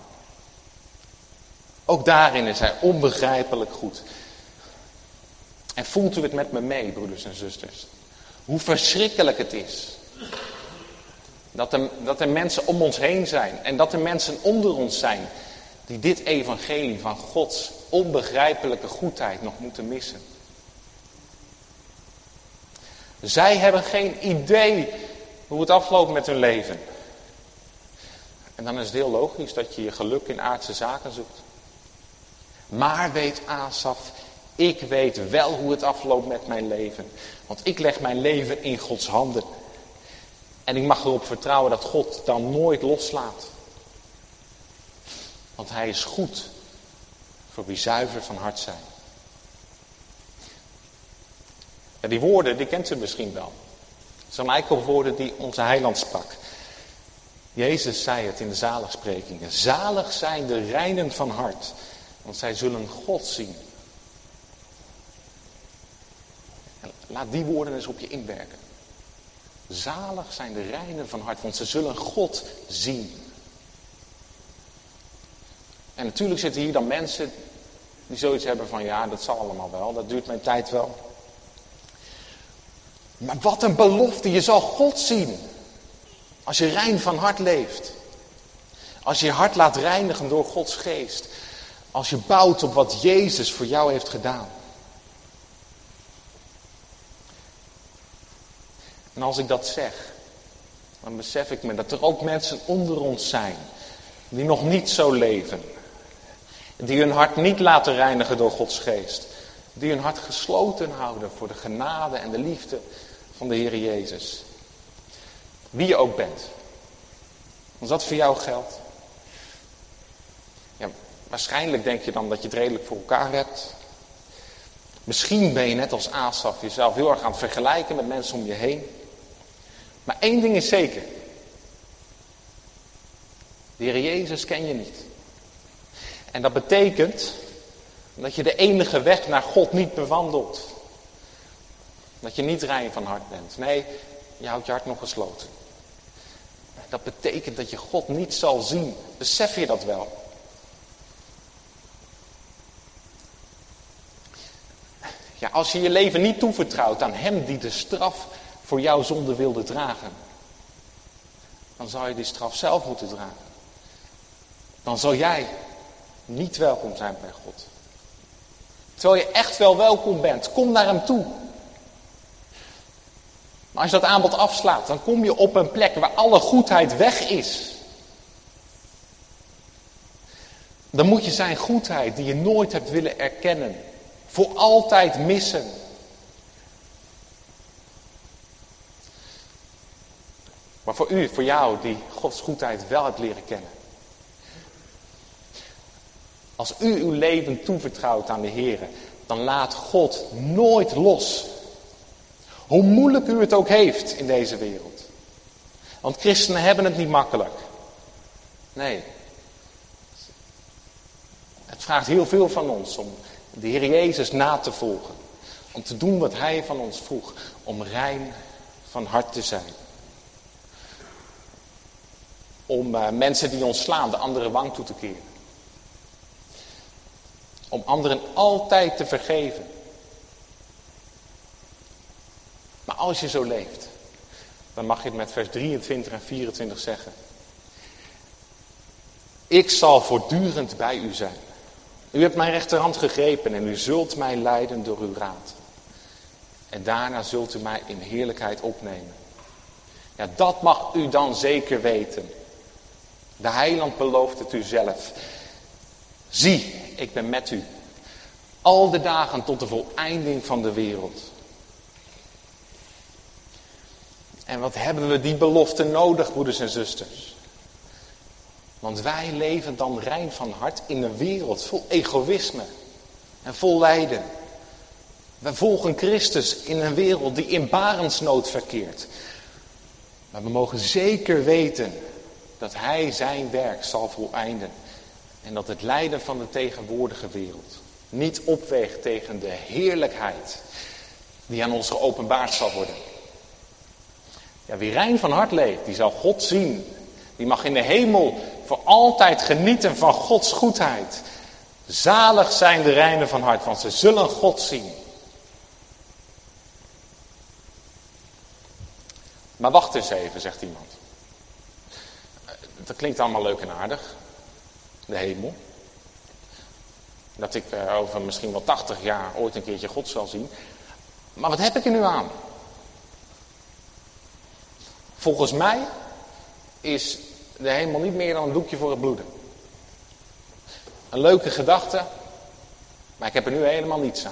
B: Ook daarin is Hij onbegrijpelijk goed. En voelt u het met me mee, broeders en zusters? Hoe verschrikkelijk het is. Dat er mensen om ons heen zijn. En dat er mensen onder ons zijn. Die dit evangelie van Gods onbegrijpelijke goedheid nog moeten missen. Zij hebben geen idee hoe het afloopt met hun leven. En dan is het heel logisch dat je je geluk in aardse zaken zoekt. Maar weet Asaf, ik weet wel hoe het afloopt met mijn leven. Want ik leg mijn leven in Gods handen. En ik mag erop vertrouwen dat God dan nooit loslaat. Want hij is goed voor wie zuiver van hart zijn. Ja, die woorden, die kent u misschien wel. Het zijn eigenlijk woorden die onze heiland sprak. Jezus zei het in de zaligsprekingen. Zalig zijn de reinen van hart, want zij zullen God zien. En laat die woorden eens op je inwerken. Zalig zijn de reinen van hart, want ze zullen God zien. En natuurlijk zitten hier dan mensen die zoiets hebben van, ja, dat zal allemaal wel, dat duurt mijn tijd wel. Maar wat een belofte, je zal God zien. Als je rein van hart leeft. Als je je hart laat reinigen door Gods geest. Als je bouwt op wat Jezus voor jou heeft gedaan. En als ik dat zeg, dan besef ik me dat er ook mensen onder ons zijn die nog niet zo leven. Die hun hart niet laten reinigen door Gods geest. Die hun hart gesloten houden voor de genade en de liefde van de Heer Jezus. Wie je ook bent. Als dat voor jou geldt. Ja, waarschijnlijk denk je dan dat je het redelijk voor elkaar hebt. Misschien ben je net als Asaf jezelf heel erg aan het vergelijken met mensen om je heen. Maar één ding is zeker. De Heer Jezus ken je niet. En dat betekent dat je de enige weg naar God niet bewandelt. Dat je niet rein van hart bent. Nee, je houdt je hart nog gesloten. Dat betekent dat je God niet zal zien. Besef je dat wel? Ja, als je je leven niet toevertrouwt aan hem die de straf voor jouw zonde wilde dragen. Dan zou je die straf zelf moeten dragen. Dan zal jij niet welkom zijn bij God. Terwijl je echt wel welkom bent. Kom naar hem toe. Maar als je dat aanbod afslaat, dan kom je op een plek waar alle goedheid weg is. Dan moet je zijn goedheid, die je nooit hebt willen erkennen, voor altijd missen. Maar voor u, voor jou, die Gods goedheid wel hebt leren kennen. Als u uw leven toevertrouwt aan de Heer, dan laat God nooit los. Hoe moeilijk u het ook heeft in deze wereld. Want christenen hebben het niet makkelijk. Nee. Het vraagt heel veel van ons om de Heer Jezus na te volgen. Om te doen wat Hij van ons vroeg. Om rein van hart te zijn. Om mensen die ons slaan de andere wang toe te keren. Om anderen altijd te vergeven. Maar als je zo leeft, dan mag je het met vers 23 en 24 zeggen. Ik zal voortdurend bij u zijn. U hebt mijn rechterhand gegrepen en u zult mij leiden door uw raad. En daarna zult u mij in heerlijkheid opnemen. Ja, dat mag u dan zeker weten. De heiland belooft het u zelf. Zie, ik ben met u. Al de dagen tot de voleinding van de wereld. En wat hebben we die belofte nodig, broeders en zusters? Want wij leven dan rein van hart in een wereld vol egoïsme en vol lijden. We volgen Christus in een wereld die in barensnood verkeert. Maar we mogen zeker weten dat Hij zijn werk zal voleinden. En dat het lijden van de tegenwoordige wereld niet opweegt tegen de heerlijkheid die aan ons geopenbaard zal worden. Ja, wie rein van hart leeft, die zal God zien. Die mag in de hemel voor altijd genieten van Gods goedheid. Zalig zijn de reinen van hart, want ze zullen God zien. Maar wacht eens even, zegt iemand. Dat klinkt allemaal leuk en aardig. De hemel. Dat ik over misschien wel 80 jaar ooit een keertje God zal zien. Maar wat heb ik er nu aan? Volgens mij is de hemel niet meer dan een doekje voor het bloeden. Een leuke gedachte, maar ik heb er nu helemaal niets aan.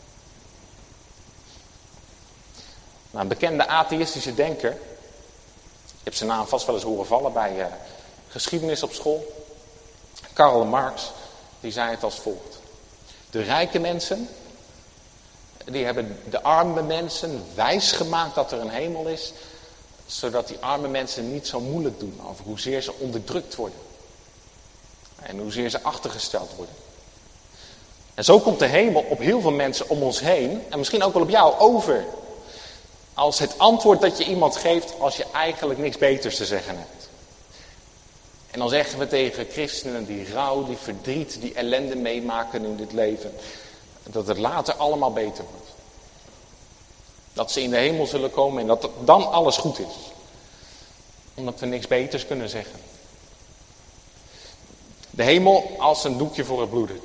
B: Nou, een bekende atheïstische denker, Je hebt zijn naam vast wel eens horen vallen bij geschiedenis op school. Karl Marx, die zei het als volgt. De rijke mensen, die hebben de arme mensen wijsgemaakt dat er een hemel is, zodat die arme mensen niet zo moeilijk doen over hoezeer ze onderdrukt worden. En hoezeer ze achtergesteld worden. En zo komt de hemel op heel veel mensen om ons heen, en misschien ook wel op jou, over. Als het antwoord dat je iemand geeft als je eigenlijk niks beters te zeggen hebt. En dan zeggen we tegen christenen die rouw, die verdriet, die ellende meemaken in dit leven, dat het later allemaal beter wordt. Dat ze in de hemel zullen komen en dat dan alles goed is. Omdat we niks beters kunnen zeggen. De hemel als een doekje voor het bloeden.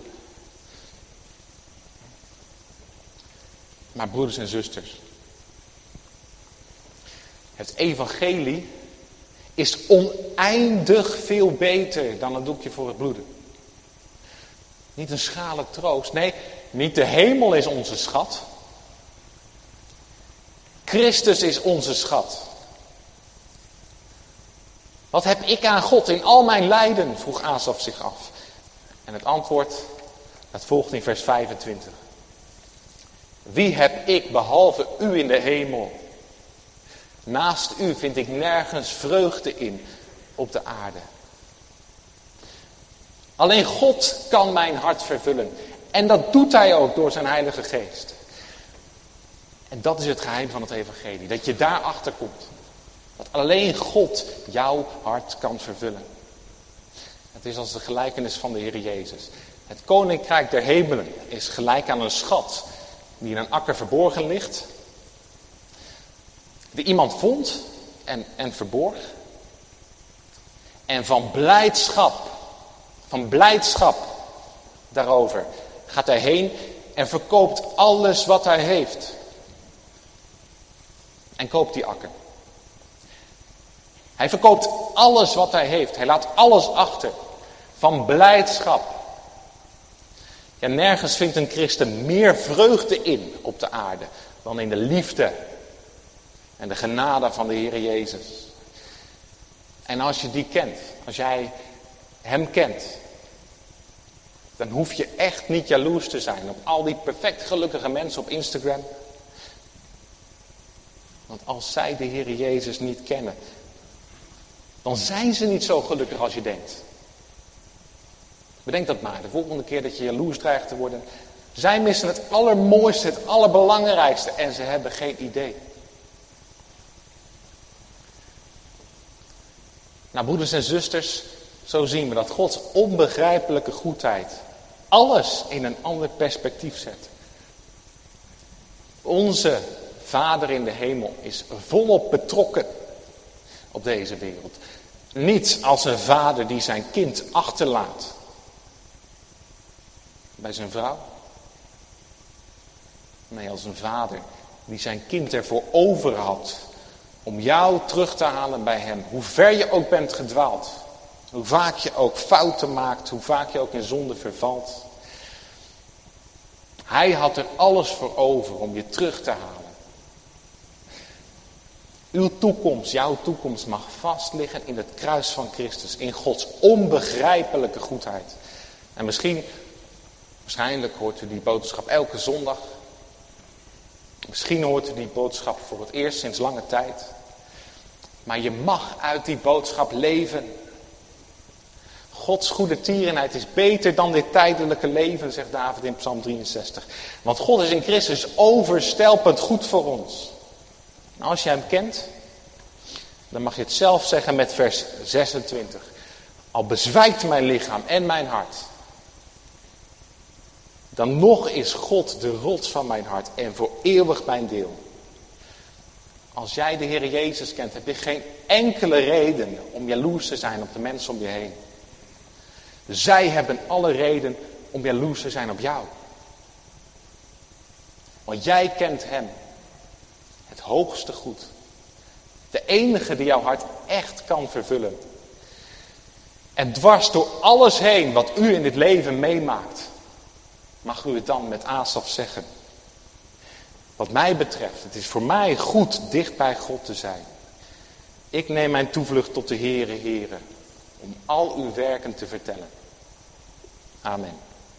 B: Maar broeders en zusters, het evangelie is oneindig veel beter dan een doekje voor het bloeden. Niet een schrale troost. Nee, niet de hemel is onze schat. Christus is onze schat. Wat heb ik aan God in al mijn lijden? Vroeg Asaf zich af. En het antwoord, dat volgt in vers 25. Wie heb ik behalve u in de hemel? Naast u vind ik nergens vreugde in op de aarde. Alleen God kan mijn hart vervullen. En dat doet hij ook door zijn Heilige Geest. En dat is het geheim van het evangelie. Dat je daarachter komt. Dat alleen God jouw hart kan vervullen. Het is als de gelijkenis van de Heer Jezus. Het koninkrijk der hemelen is gelijk aan een schat die in een akker verborgen ligt. Die iemand vond en verborg. En van blijdschap daarover gaat hij heen en verkoopt alles wat hij heeft. En koopt die akker. Hij verkoopt alles wat hij heeft. Hij laat alles achter. Van blijdschap. Ja, nergens vindt een christen meer vreugde in op de aarde dan in de liefde en de genade van de Heer Jezus. En als je die kent, als jij hem kent, dan hoef je echt niet jaloers te zijn op al die perfect gelukkige mensen op Instagram. Want als zij de Heer Jezus niet kennen, dan zijn ze niet zo gelukkig als je denkt. Bedenk dat maar, de volgende keer dat je jaloers dreigt te worden. Zij missen het allermooiste, het allerbelangrijkste en ze hebben geen idee. Nou, broeders en zusters, zo zien we dat Gods onbegrijpelijke goedheid alles in een ander perspectief zet. Onze Vader in de hemel is volop betrokken op deze wereld. Niet als een vader die zijn kind achterlaat bij zijn vrouw. Nee, als een vader die zijn kind ervoor over had om jou terug te halen bij hem. Hoe ver je ook bent gedwaald. Hoe vaak je ook fouten maakt. Hoe vaak je ook in zonde vervalt. Hij had er alles voor over om je terug te halen. Uw toekomst, jouw toekomst mag vastliggen in het kruis van Christus. In Gods onbegrijpelijke goedheid. En waarschijnlijk hoort u die boodschap elke zondag. Misschien hoort u die boodschap voor het eerst sinds lange tijd. Maar je mag uit die boodschap leven. Gods goede tierenheid is beter dan dit tijdelijke leven, zegt David in Psalm 63. Want God is in Christus overstelpend goed voor ons. En als je hem kent, dan mag je het zelf zeggen met vers 26. Al bezwijkt mijn lichaam en mijn hart, dan nog is God de rots van mijn hart en voor eeuwig mijn deel. Als jij de Heer Jezus kent, heb je geen enkele reden om jaloers te zijn op de mensen om je heen. Zij hebben alle reden om jaloers te zijn op jou. Want jij kent hem. Het hoogste goed. De enige die jouw hart echt kan vervullen. En dwars door alles heen wat u in dit leven meemaakt, mag u het dan met Asaf zeggen. Wat mij betreft, het is voor mij goed dicht bij God te zijn. Ik neem mijn toevlucht tot de Heere, Heere, om al uw werken te vertellen. Amen.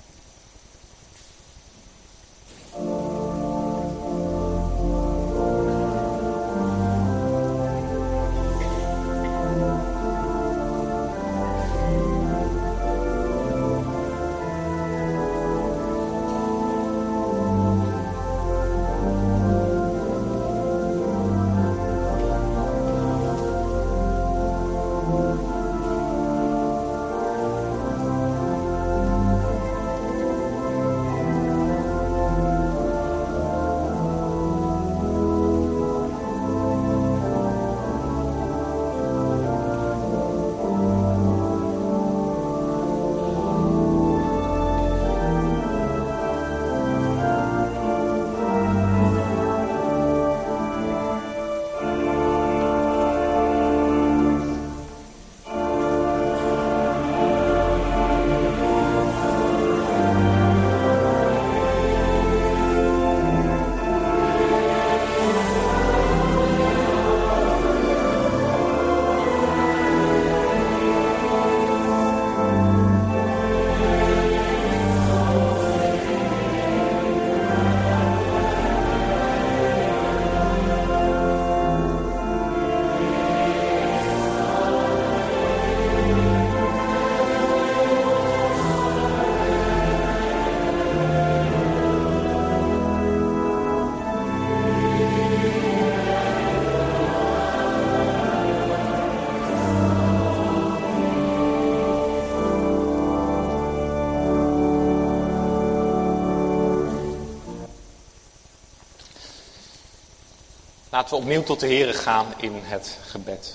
B: Laten we opnieuw tot de Heere gaan in het gebed.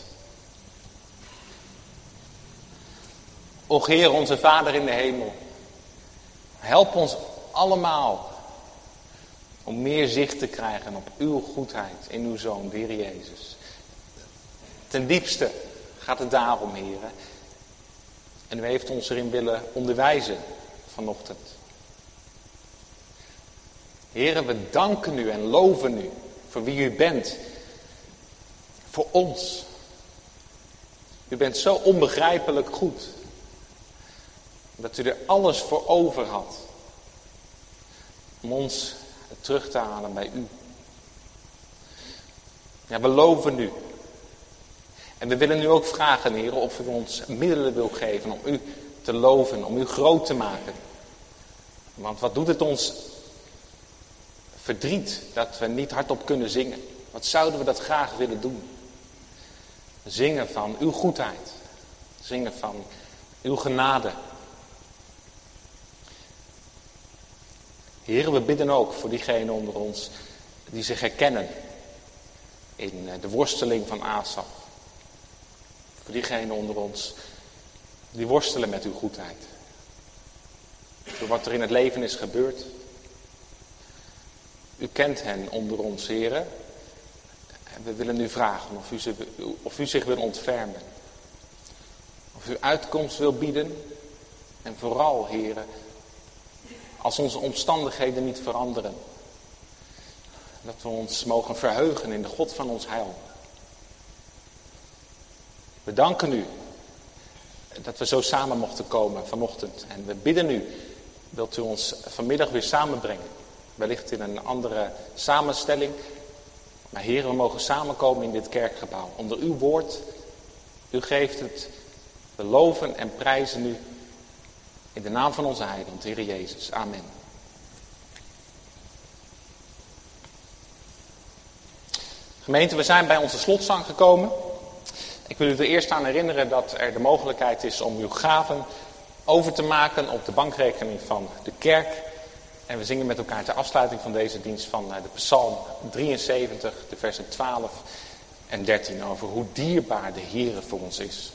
B: O Heer, onze Vader in de hemel, help ons allemaal om meer zicht te krijgen op uw goedheid in uw Zoon, de Heer Jezus. Ten diepste gaat het daarom, Heer. En u heeft ons erin willen onderwijzen vanochtend. Heer, we danken u en loven u voor wie u bent. Voor ons. U bent zo onbegrijpelijk goed. Dat u er alles voor over had. Om ons terug te halen bij u. Ja, we loven u. En we willen u ook vragen, Heer, of u ons middelen wil geven om u te loven, om u groot te maken. Want wat doet het ons verdriet dat we niet hardop kunnen zingen? Wat zouden we dat graag willen doen? Zingen van uw goedheid. Zingen van uw genade. Heer, we bidden ook voor diegenen onder ons die zich herkennen in de worsteling van Asaf. Voor diegenen onder ons die worstelen met uw goedheid. Door wat er in het leven is gebeurd. U kent hen onder ons, heren. En we willen u vragen of u zich wil ontfermen. Of u uitkomst wil bieden. En vooral, heren, als onze omstandigheden niet veranderen. Dat we ons mogen verheugen in de God van ons heil. We danken u dat we zo samen mochten komen vanochtend. En we bidden u, wilt u ons vanmiddag weer samenbrengen. Wellicht in een andere samenstelling. Maar Heer, we mogen samenkomen in dit kerkgebouw. Onder uw woord. U geeft het. We loven en prijzen u. In de naam van onze heiland, Heer Jezus. Amen. Gemeente, we zijn bij onze slotzang gekomen. Ik wil u er eerst aan herinneren dat er de mogelijkheid is om uw gaven over te maken op de bankrekening van de kerk. En we zingen met elkaar ter afsluiting van deze dienst van de Psalm 73, de versen 12 en 13 over hoe dierbaar de Heere voor ons is.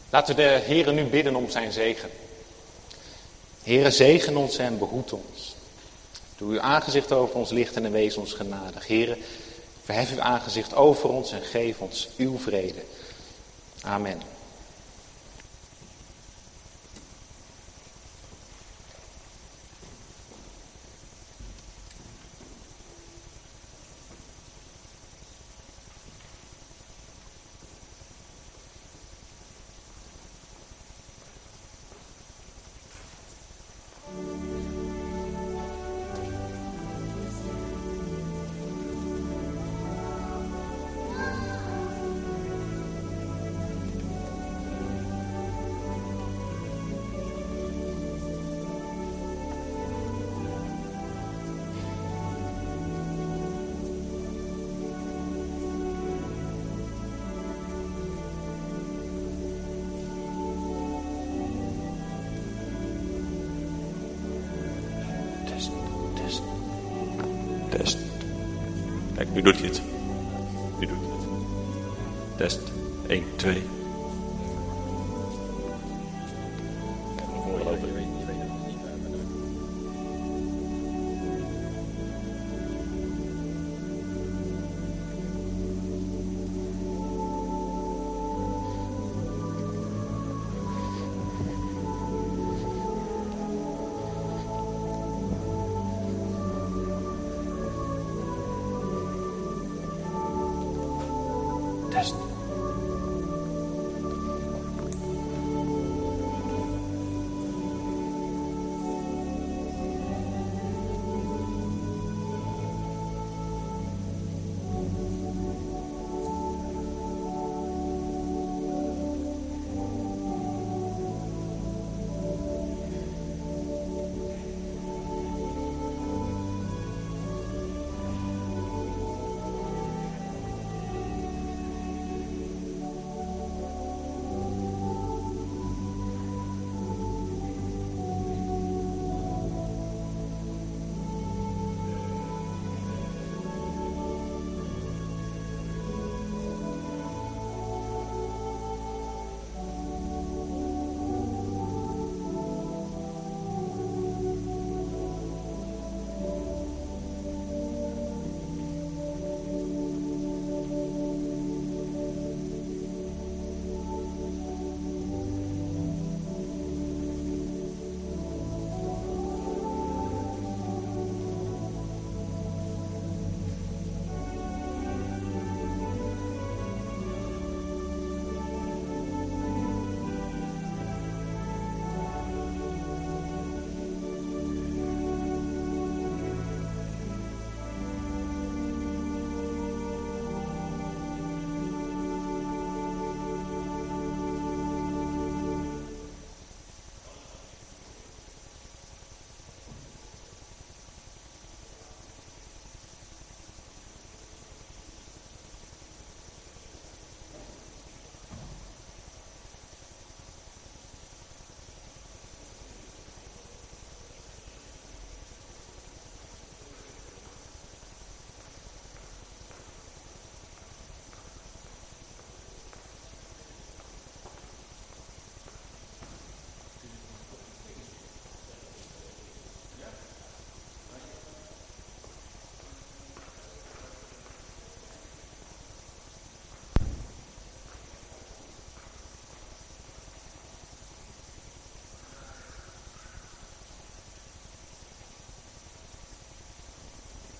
B: Laten we de Heere nu bidden om zijn zegen. Heere, zegen ons en behoed ons. Doe uw aangezicht over ons lichten en wees ons genadig. Heere, verhef uw aangezicht over ons en geef ons uw vrede. Amen.
C: Test. Kijk, nu doet hij het. Nu doet hij het. Test. 1, 2.